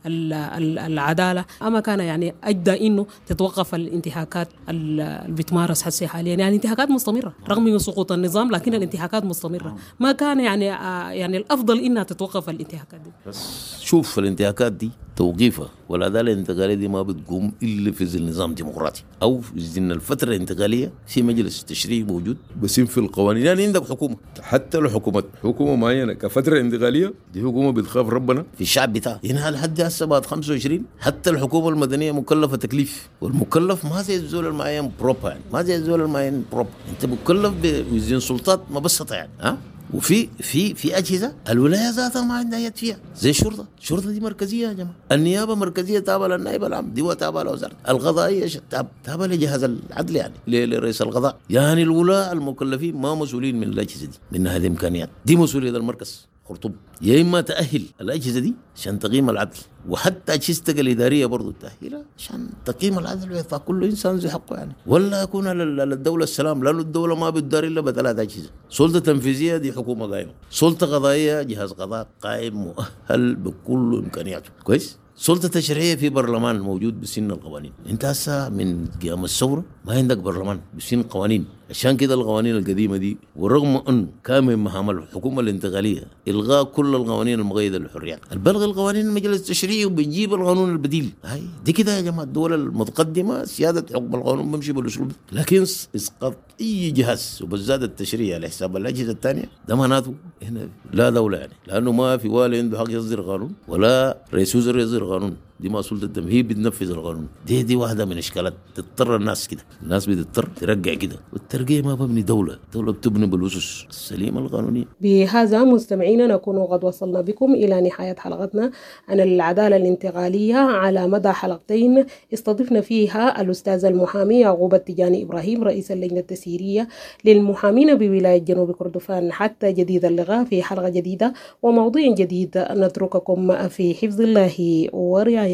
العدالة، أما كان يعني أجدى إنه تتوقف الانتهاكات اللي بتمارس هسه حاليا، يعني انتهاكات مستمرة رغم من سقوط النظام، لكن الانتهاكات مستمرة. ما كان يعني الأفضل إنها تتوقف الانتهاكات دي؟ بس شوف، الانتهاكات دي توقيفها والعدالة الانتقالية دي ما بتقوم إلا في ظل نظام ديمقراطي أو في ظل الفترة الانتقالية في مجلس تشريعي موجود بسين في القوانين. يعني عندك حكومة، حتى لو حكومة معينة كفترة انتقالية، دي حكومة بتخاف ربنا في الشعب بتاعها. هنا لحد هسه بعد 25 حتى الحكومة المدنية مكلفة تكليف، والمكلف ما زي الزول المعين بروبا، يعني ما زي الزول المعين بروبا، انت مكلف بوزن سلطات مبسطة يعني. وفي في اجهزه الولايه ذاتها ما عندها يد فيها، زي الشرطه دي مركزيه يا جماعه، النيابه مركزيه تابعه للنائب العام، دي تابعه لوزاره القضائيه تابعه لجهاز العدل، يعني لرئيس القضاء. يعني الولاة المكلفين ما مسؤولين من الاجهزه دي، من هذه الامكانيات دي مسؤوليه المركز خرطوم، يا اما تاهل الاجهزه دي عشان تقييم العدل، وحتى اجهزتك الاداريه برضو تاهلها عشان تقييم العدل ويعطى كل انسان زي حقه يعني. ولا يكون للدوله السلام، لانه الدوله ما بتدار الا بثلاث اجهزه: سلطه تنفيذيه دي حكومه قائمه، سلطه قضائيه جهاز قضاء قائم مؤهل بكل امكانياته كويس، سلطة تشريعية في برلمان موجود بسن القوانين. انت هسه من قيام الثورة ما عندك برلمان بسن قوانين، عشان كده القوانين القديمة دي ورغم أن كان من مهام الحكومة الانتقالية إلغاء كل القوانين المقيدة للحريات، البلغ القوانين المجلس التشريعي وبيجيب القانون البديل. هاي دي كده يا جماعة، الدول المتقدمة سيادة حكم القانون بمشي بالأسلوب، لكن إسقاط أي جهاز وبالذات التشريع على حساب الأجهزة الثانية ده معناته هنا لا دولة يعني، لأنه ما في والي عنده حق يصدر قانون ولا رئيس وزراء يصدر قانون، دي ما سلطة التنفيذ بتنفذ القانون. دي واحدة من إشكالات تضطر الناس كده، الناس بتضطر ترجع كده، والترقية ما ببني دولة بتبني بالأسس السليمة القانونية. بهذا مستمعينا نكون قد وصلنا بكم إلى نهاية حلقتنا عن العدالة الانتقالية. على مدى حلقتين استضفنا فيها الأستاذ المحامي يعقوب التجاني إبراهيم رئيس اللجنة التسييرية للمحامين بولاية جنوب كردفان، حتى جديد اللقاء في حلقة جديدة وموضوع جديد، نترككم في حفظ الله ورعايته.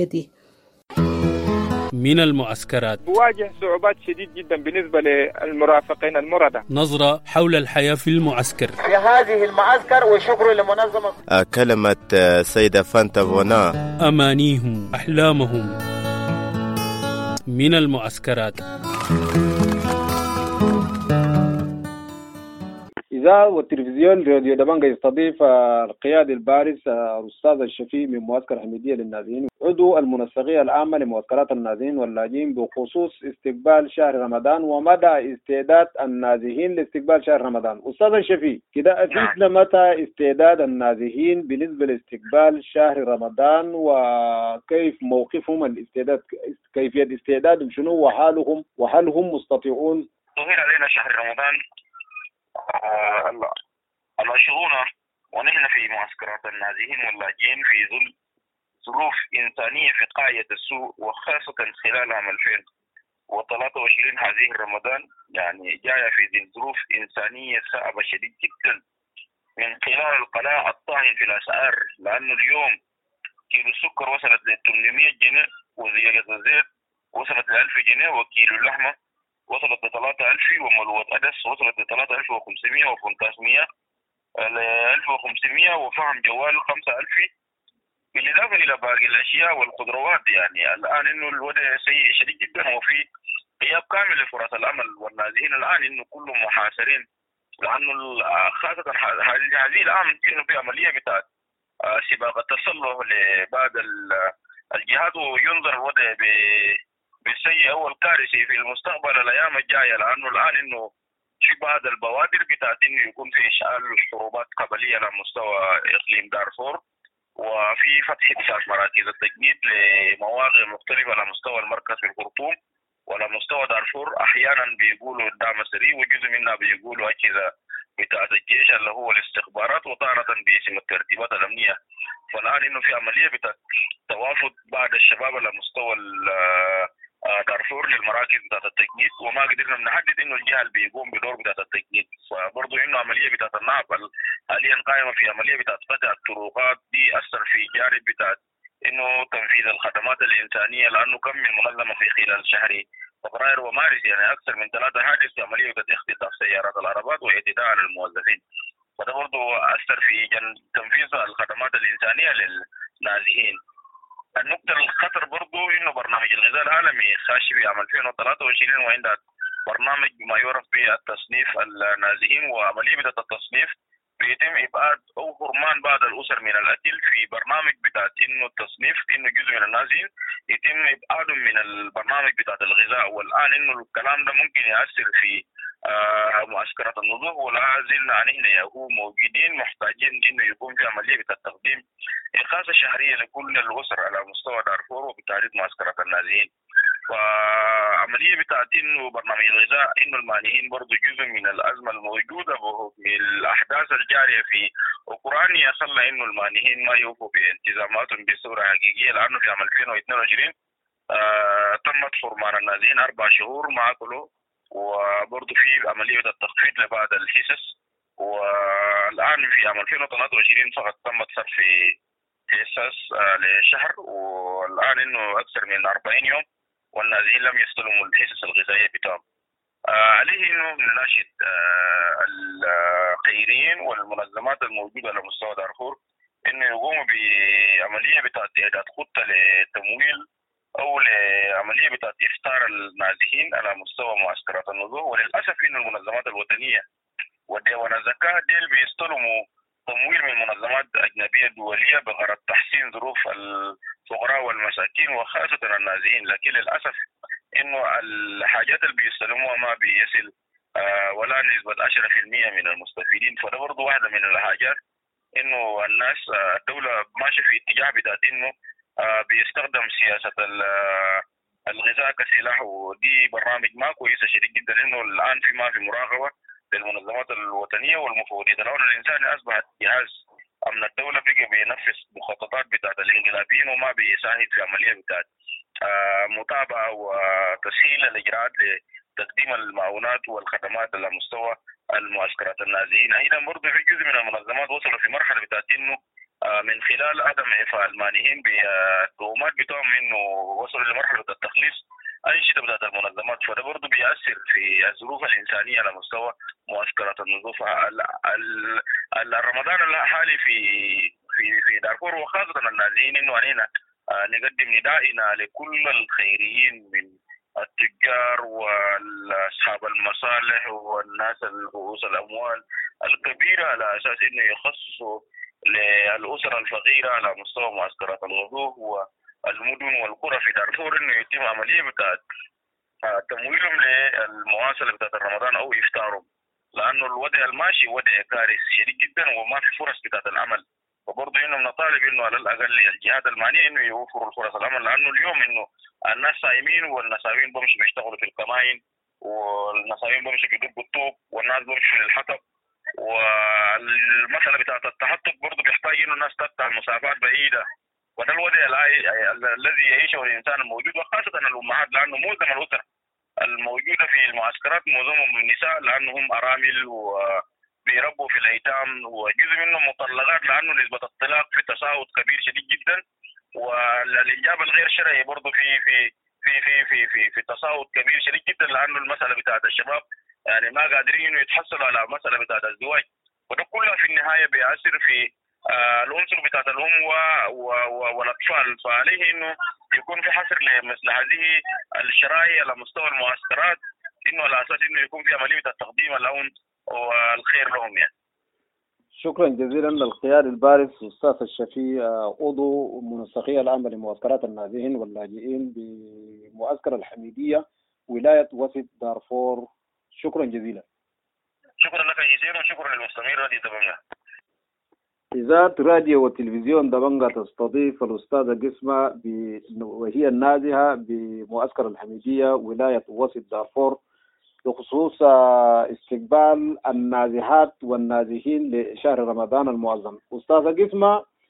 من المعسكرات بواجه صعوبات شديد جدا بالنسبة للمرافقين المردة. نظرة حول الحياة في المعسكر في هذه المعسكر، وشكر لمنظمة كلمة سيدة فانتا بونا، أمانيهم أحلامهم من المعسكرات. إذاعة والتلفزيون راديو دبنجة يستضيف القيادي البارز الأستاذ الشفيق من معسكر حميدية للنازحين، عضو المنسقية العامة لمعسكرات النازحين واللاجئين، بخصوص استقبال شهر رمضان ومدى استعداد النازحين لاستقبال شهر رمضان. أستاذ الشفيق، كده أفيدنا متى استعداد النازحين بالنسبة لاستقبال شهر رمضان، وكيف موقفهم الاستعداد، كيفية استعدادهم شنو، وحالهم وهل هم مستطيعون؟ ظهر علينا شهر رمضان الأشغونة ونحن في معسكرات النازحين واللاجئين في ظل ظروف إنسانية في قاعدة السوء، وخاصة خلال عام 2023 هذه رمضان يعني جاية في ظروف إنسانية صعبة شديد جدا، من خلال القلاع الطاحن في الأسعار، لأنه اليوم كيلو السكر وصلت ل 800 جنيه، وزيادة الزيت وصلت ل 1000 جنيه، وكيلو اللحمة وصلت ل 3000، وملوة أدس وصلت ل 3500 وفنتاس 100 ل 1500، وفهم جوال 5000، بالإضافة إلى باقي الأشياء والخضروات. يعني الآن إنه الوضع سيء شديد جدا، وفي غياب كامل لفرص العمل، والنازحين الآن إنه كلهم محاصرين، لأنه خاصة هذه العام إنه في عملية بتاعت سباق التسلح لبعض الجهات، وينظر الوضع بالسيء أو الكارثي في المستقبل الأيام الجاية، لأنه الآن إنه في بعض البوادر بتاعت إنه يكون في إشعال حروبات قبلية على مستوى إقليم دارفور، وفي فتح بتاعت مراكز التجنيد لمواقع مختلفة على مستوى المركز في الخرطوم وعلى مستوى دارفور. أحيانا بيقولوا الدعم السريع، وجزء منها بيقولوا أجهزة بتاعت الجيش اللي هو الاستخبارات، وتارة باسم الترتيبات الأمنية. فالآن إنه في عملية بتاعت توافد بعض الشباب على مستوى دارفور للمراكز بتاعت التجنيد، وما قدرنا نحدد انه الجهه اللي بيقوم بدور بتاعت التجنيد. فبرضه انه عمليه بتاعت النهب حاليا قائمه في عمليه بتاعت قطع الطرقات دي اثر في جانب بتاعت انه تنفيذ الخدمات الانسانيه، لانه كم من منظمه في خلال شهر فبراير ومارس يعني اكثر من 3 حادث في عمليه اختطاف سيارات العربات واعتداء على الموظفين. فده برضه اثر في تنفيذ الخدمات الانسانيه للنازحين. النقطة الخطر برضو إنه برنامج الغذاء العالمي خاش في عام 2023 وعنده برنامج ما يعرف بالتصنيف النازحين، وعملية بتاعت التصنيف بيتم إبعاد أو حرمان بعض الأسر من الأكل في برنامج بتاعت إنه التصنيف إنه جزء من النازحين يتم إبعادهم من البرنامج بتاعت الغذاء. والآن إنه الكلام ده ممكن يأثر في معسكرات النضوج، ولا زلنا علينا هو موجودين محتاجين إنه يكون في عملية بتاعت تقديم إغاثة شهرية لكل الأسر على مستوى دارفور وبتعريض معسكرات النازحين. فعملية بتاعت إنه برنامج الغذاء إنه المانحين برضو جزء من الأزمة الموجودة من الأحداث الجارية في أوكرانيا خلى إنه المانحين ما يوفوا بالتزاماتهم بصورة حقيقية، لأنه في عام 2022 تمت حرمان النازحين 4 شهور ما أكلوا، وبرضو في عملية التخفيض لبعض الحصص. والآن في عام 2023 فقط تمت صرف حصص لشهر، والآن إنه أكثر من 40 يوم والنازحين لم يستلموا الحصص الغذائية بتاعهم. عليه إنه نناشد الخيريين والمنظمات الموجودة على مستوى دارفور إنه يقوموا بعملية بتاعت إعداد خطة لتمويل أو لعملية بتاعت إفطار النازحين على مستوى معسكرات النضوج. وللأسف إنه المنظمات الوطنية وديوان الزكاة ديل بيستلموا تمويل من منظمات أجنبية دولية بغرض تحسين ظروف الفقراء والمساكين وخاصة النازحين، لكن للأسف إنه الحاجات اللي بيستلموها ما بيصل ولا نسبة 10% من المستفيدين. فده برضو واحدة من الحاجات إنه الناس الدولة ماشية في اتجاه بتاعت إنه بيستخدم سياسة الغذاء كسلاح، ودي برنامج ما كويسة شديد جدا. إنه الآن في مراقبة للمنظمات الوطنية والمفوضية العون الإنساني أصبحت جهاز أمن الدولة بقى بينفذ مخططات بتاعت الانقلابيين وما بيساعد في عملية بتاعت متابعة وتسهيل الإجراءات لتقديم المعونات والخدمات على مستوى المعسكرات النازحين. أيضا برضه في جزء من المنظمات وصلوا في مرحلة بتاعت إنه من خلال عدم إعفاء المانحين بالتهمات بتاعهم إنه وصلوا لمرحلة التخليص أنشطة بتاعت المنظمات. فده برضه بيأثر في الظروف الإنسانية على مستوى معسكرات النضوج. رمضان الحالي في دارفور وخاصة النازحين إنه علينا نقدم ندائنا لكل الخيريين من التجار واصحاب المصالح والناس رؤوس الاموال الكبيره على اساس انه يخصصوا للاسر الفقيره على مستوى معسكرات النضوج والمدن والقرى في دارفور انه يتم عمليه بتاعت تمويلهم للمواصله بتاعت رمضان او افطارهم، لانه الوضع الماشي وضع كارثي شديد جدا وما في فرص بتاعت العمل. وبرضه انه نطالب انه على الاقل الجهات المعنيه انه يوفروا الفرص العمل، لانه اليوم انه الناس صايمين والنساوين بمشوا بيشتغلوا في الكمائن والنساوين بمشوا بيدقوا الطوب والناس بمشوا للحطب. والمساله بتاعت التحطب برضه بيحتاج انه الناس تقطع مسافات بعيده، وده الوضع الذي يعيشه الانسان الموجود وخاصه الامهات، لانه معظم الاسر الموجوده في المعسكرات معظمهم النساء لانهم ارامل بيربوا في الايتام وجزء منهم مطلقات، لانه نسبه الطلاق في تساوط كبير شديد جدا، والانجاب الغير شرعي برضه في تساوط كبير شديد جدا، لانه المساله بتاعت الشباب يعني ما قادرين يتحصلوا على مساله بتاعت الزواج. وده كلها في النهايه بيأثر في العنصر بتاعت الام والاطفال. فعليه انه يكون في حصر لمثل هذه الشرائع على مستوى المعسكرات، انه على اساس انه يكون في عمليه تقديم العون والخير لهم يعني. شكرا جزيلا للقيادة البارز أستاذ الشفيع عضو منسقية العامة لمعسكرات النازحين واللاجئين بمعسكر الحميدية ولاية وسط دارفور. شكرا جزيلا. شكرا لك جزيلا وشكرا للمستمعين راديو دبنجة. إذاعة راديو وتلفزيون دبنجة تستضيف الأستاذة قسمة وهي النازحة بمعسكر الحميدية ولاية وسط دارفور بخصوص استقبال النازحات والنازحين لشهر رمضان المعظم. أستاذة قسمة،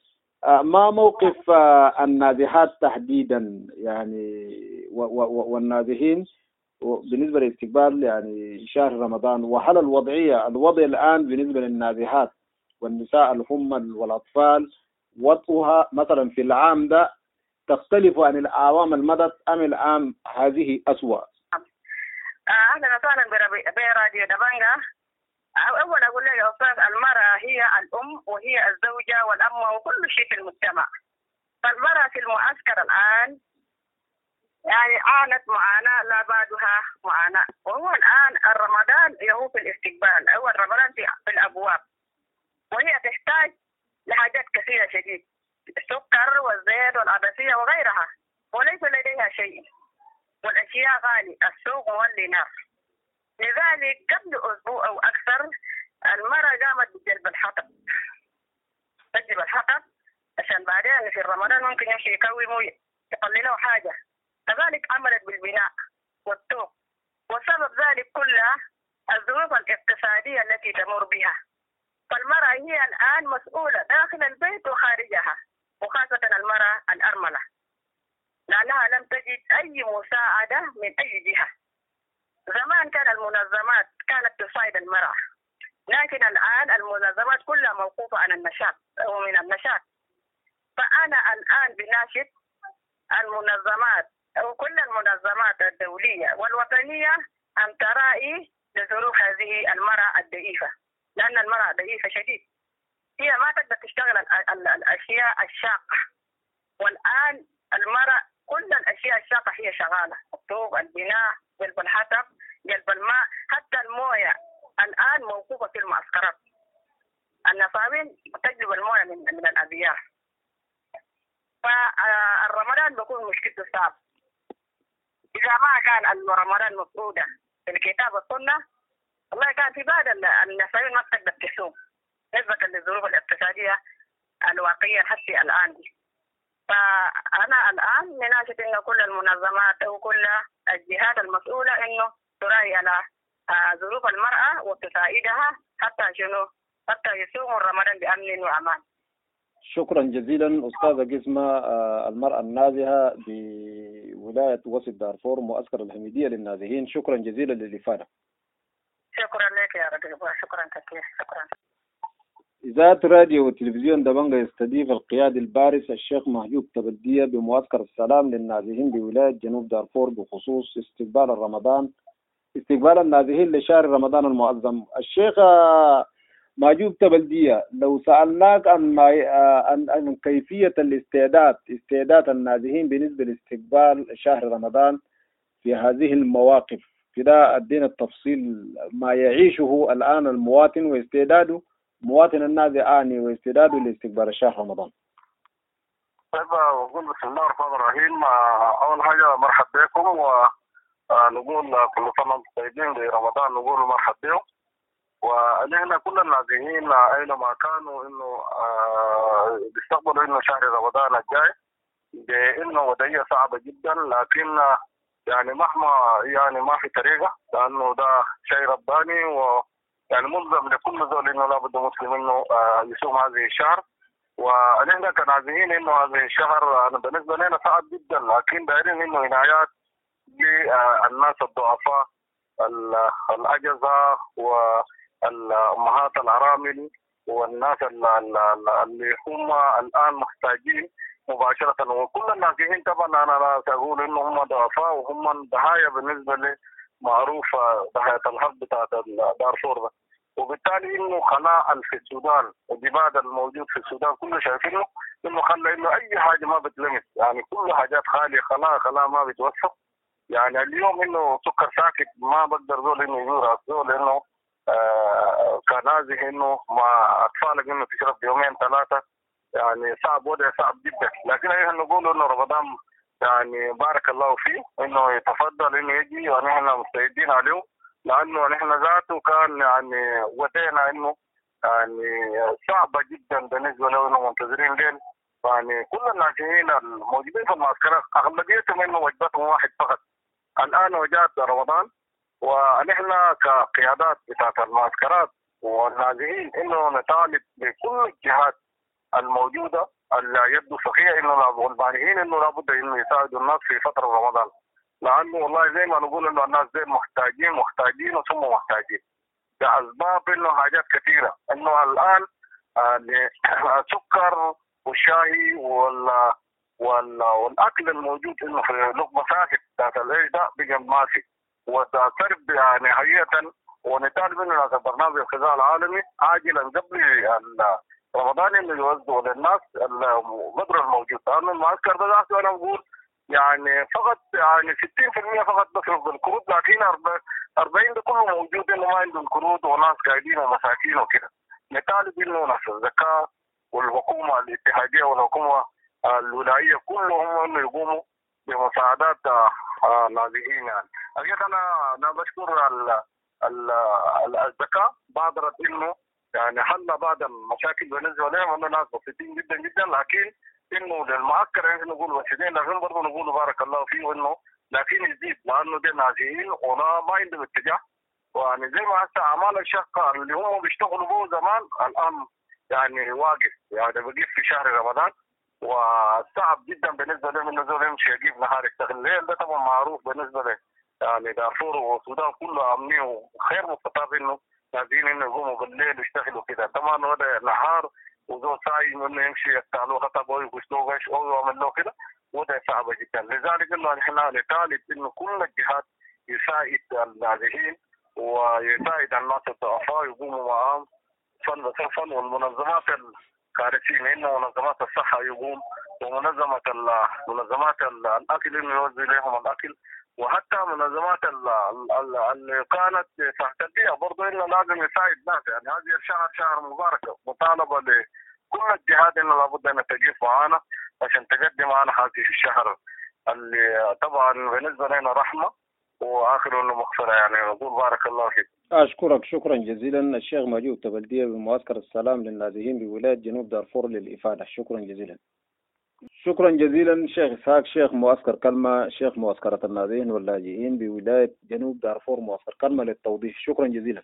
ما موقف النازحات تحديدا يعني والنازحين بالنسبة لاستقبال يعني شهر رمضان، وهل الوضع الآن بالنسبة للنازحات والنساء اللي هم والأطفال وضعها مثلا في العام ده تختلف عن الأعوام المضت أم العام هذه أسوأ؟ أهلا وسهلا براديو دبانجا. أول أقول لك يا أستاذ، المرأة هي الأم وهي الزوجة والأم وكل شيء في المجتمع. فالمرأة في المعسكر الآن يعني عانت معاناة لا بعدها معاناة، وهو الآن الرمضان هو في الاستقبال، أو رمضان في الأبواب، وهي تحتاج لحاجات كثيرة شديد، السكر والزيت والعدسية وغيرها، وليس لديها شيء، والأشياء غالية، السوق مولي نار. لذلك قبل أسبوع أو أكثر المرأة قامت بجلب الحطب، تجلب الحطب عشان بعدين في رمضان ممكن يمشي يكوي مويه يقلله حاجة. كذلك عملت بالبناء والطوب، وسبب ذلك كله الظروف الاقتصادية التي تمر بها. فالمرأة هي الآن مسؤولة داخل البيت وخارجها، وخاصة المرأة الأرملة، لأنها لم تجد أي مساعدة من أي جهة. زمان كان المنظمات كانت تساعد المرأة، لكن الآن المنظمات كلها موقوفة عن النشاط أو من النشاط. فأنا الآن بناشد المنظمات أو كل المنظمات الدولية والوطنية أن تراعي لظروف هذه المرأة الضعيفة، لأن المرأة ضعيفة شديد، هي ما تقدر تشتغل الأشياء الشاقة. والآن المرأة كل الأشياء الشاقة هي شغالة، الطوب، البناء، جلب الحطب، جلب الماء، حتى الموية الآن موقوفة في المعسكرات. النصابين تجلب الموية من الأبيار. فالرمضان بيكون مشكلته صعب. إذا ما كان رمضان مفروضة في الكتاب والسنة، والله كان في بعض النصابين ما تقدر تسوق نسبة للظروف الاقتصادية الواقعية حتى الآن دي. فأنا الآن مناشد إنه كل المنظمات أو كل الجهات المسؤولة إنه تراعي على ظروف المرأة وتساعدها حتى حتى يصوموا رمضان بأمن وأمان. شكرا جزيلا أستاذة قسمة، المرأة النازحة بولاية وسط دارفور معسكر الحميدية للنازحين. شكرا جزيلا للإفادة. شكرا لك يا رجل، شكرا كثير. شكرا. إذاعة راديو وتلفزيون دبنجة يستضيف القيادي البارز الشيخ محجوب تبدية بمعسكر السلام للنازحين بولاية جنوب دارفور بخصوص استقبال النازحين لشهر رمضان المعظم. الشيخ محجوب تبدية، لو سألناك عن كيفية استعداد النازحين بالنسبة لاستقبال شهر رمضان في هذه المواقف، كده أدينا التفصيل ما يعيشه الآن المواطن واستعداده مواطن النازح واستعداده لاستقبال شهر رمضان. طيب أقول بسم الله الرحمن الرحيم. أول حاجة مرحب بكم، ونقول كل سنة وانتم طيبين برمضان، نقول مرحب بكم. ونحن كل النازحين أينما كانوا إنه بيستقبلوا إنه شهر رمضان الجاي بإنه وضعية صعبة جدا، لكن يعني مهما يعني ما في طريقة، لأنه ده شيء رباني يعني ملزم لكل زول انه لابد مسلم انه يصوم هذه الشهر. ونحن كنازحين انه هذه الشهر انا بالنسبه لنا صعب جدا، لكن دايرين انه عنايات للناس الضعفاء الاجزاء والامهات الارامل والناس اللي هم الان محتاجين مباشره. وكل النازحين طبعا انا لا اقول انه هم ضعفاء وهم ضحايا بالنسبه لي معروف ضحايا الحرب بتاعت دارفور ده. وبالتالي انه خلاء في السودان والجبال الموجود في السودان كله شايفينه انه خلى انه اي حاجه ما بتلمس، يعني كل حاجات خاليه، خلاء ما بيتوسخ. يعني اليوم انه سكر ساكت ما بقدر زول انه يزور زول انه كنازح انه مع اطفالك انه تشرب يومين ثلاثه، يعني صعب، وضع صعب جدا. لكن احنا نقول انه رمضان يعني بارك الله فيه انه يتفضل انه يجي، ونحن مستعدين عليه، لانه نحن ذاته كان يعني ودينا انه يعني صعبه جدا بالنسبه له انه منتظرين لين. يعني كل النازحين الموجودين في المعسكرات اغلبيتهم انه وجبتهم واحد فقط الان وجات رمضان. ونحن كقيادات بتاعت المعسكرات والنازحين انه نطالب بكل الجهات الموجوده يده صحيح انه والبانيين انه لابد انه يساعدوا الناس في فتره رمضان، لانه والله زي ما نقول انه الناس زي محتاجين وثم محتاجين لاسباب انه حاجات كثيره، انه الان السكر والشاي والاكل الموجود انه في لقمه ساكت ذات العيش ده بقى ما في، وترب يعني حقيقه ونطالب منه برنامج الغذاء العالمي عاجلا قبل رمضان انه يوزعوا للناس القدر الموجود، لانه المعسكر ده انا بقول يعني فقط يعني 60% فقط بصرف بالقروض، لكن 40 ده كله موجود انه ما عندهم قروض وناس قاعدين ومساكين وكده. نطالب انه ناس الزكاه والحكومه الاتحاديه والحكومه الولايه كلهم انه يقوموا بمساعدات نازحين. يعني حقيقه انا بشكر الزكاه بادرت انه يعني حل بعض المشاكل بالنسبه لهم، انه ناس بسيطين جدا جدا، لكن انه للمعسكر يعني نقول بسيطين، لكن برضه نقول بارك الله فيه انه لكن يزيد، لانه دي نازحين وما عندهم اتجاه، ويعني زي ما هسه اعمال الشقه اللي هم بيشتغلوا به زمان الان يعني واقف، يعني بقيت في شهر رمضان وصعب جدا بالنسبه لهم انه زول يمشي يجيب نهار يشتغل الليل، ده طبعا معروف بالنسبه له يعني دارفور والسودان كله امني وخير مستطاب انه لازم انه يقوموا بالليل ويشتغلوا كده، طبعا هذا نهار وزول صايم انه يمشي يقطعوا خطب او يقصوا غش او يعمل له كده، وده صعب جدا. لذلك انه احنا نطالب انه كل الجهات يساعد النازحين ويساعد الناس الضعفاء يقوموا معهم فن والمنظمات الكارثين، انه منظمات الصحه يقوم منظمات الاكل انه يوزع لهم الاكل، وحتى منظمات اللي كانت تحت البيئه برضه انه لازم يساعد الناس. يعني هذه الشهر شهر مبارك، مطالبه لكل الجهات انه لابد ان تقف معانا عشان تقدم معنا هذه الشهر اللي طبعا بالنسبه لنا رحمه واخر انه مغفره. يعني نقول بارك الله فيك. اشكرك شكرا جزيلا الشيخ موجود تبلديه بمعسكر السلام للنازحين بولايه جنوب دارفور للافاده. شكرا جزيلا. شكرا جزيلا شيخ إسحاق، شيخ معسكر كلمة، شيخ معسكرة النازحين واللاجئين بولاية جنوب دارفور معسكر كلمة للتوضيح. شكرا جزيلا.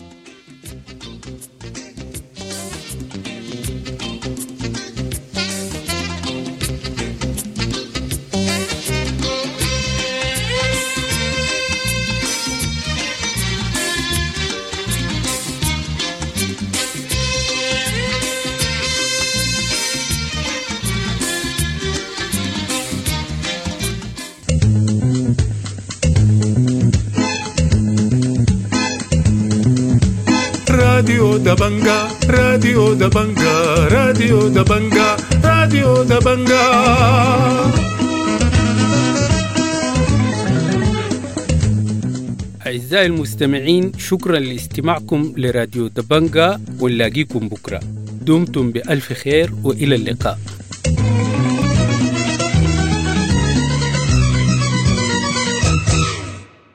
راديو دبنجا راديو دبنجا راديو دبنجا راديو دبنجا. أعزائي المستمعين، شكرا لاستماعكم لراديو دبنجا، ونلاقيكم بكرة. دمتم بألف خير وإلى اللقاء.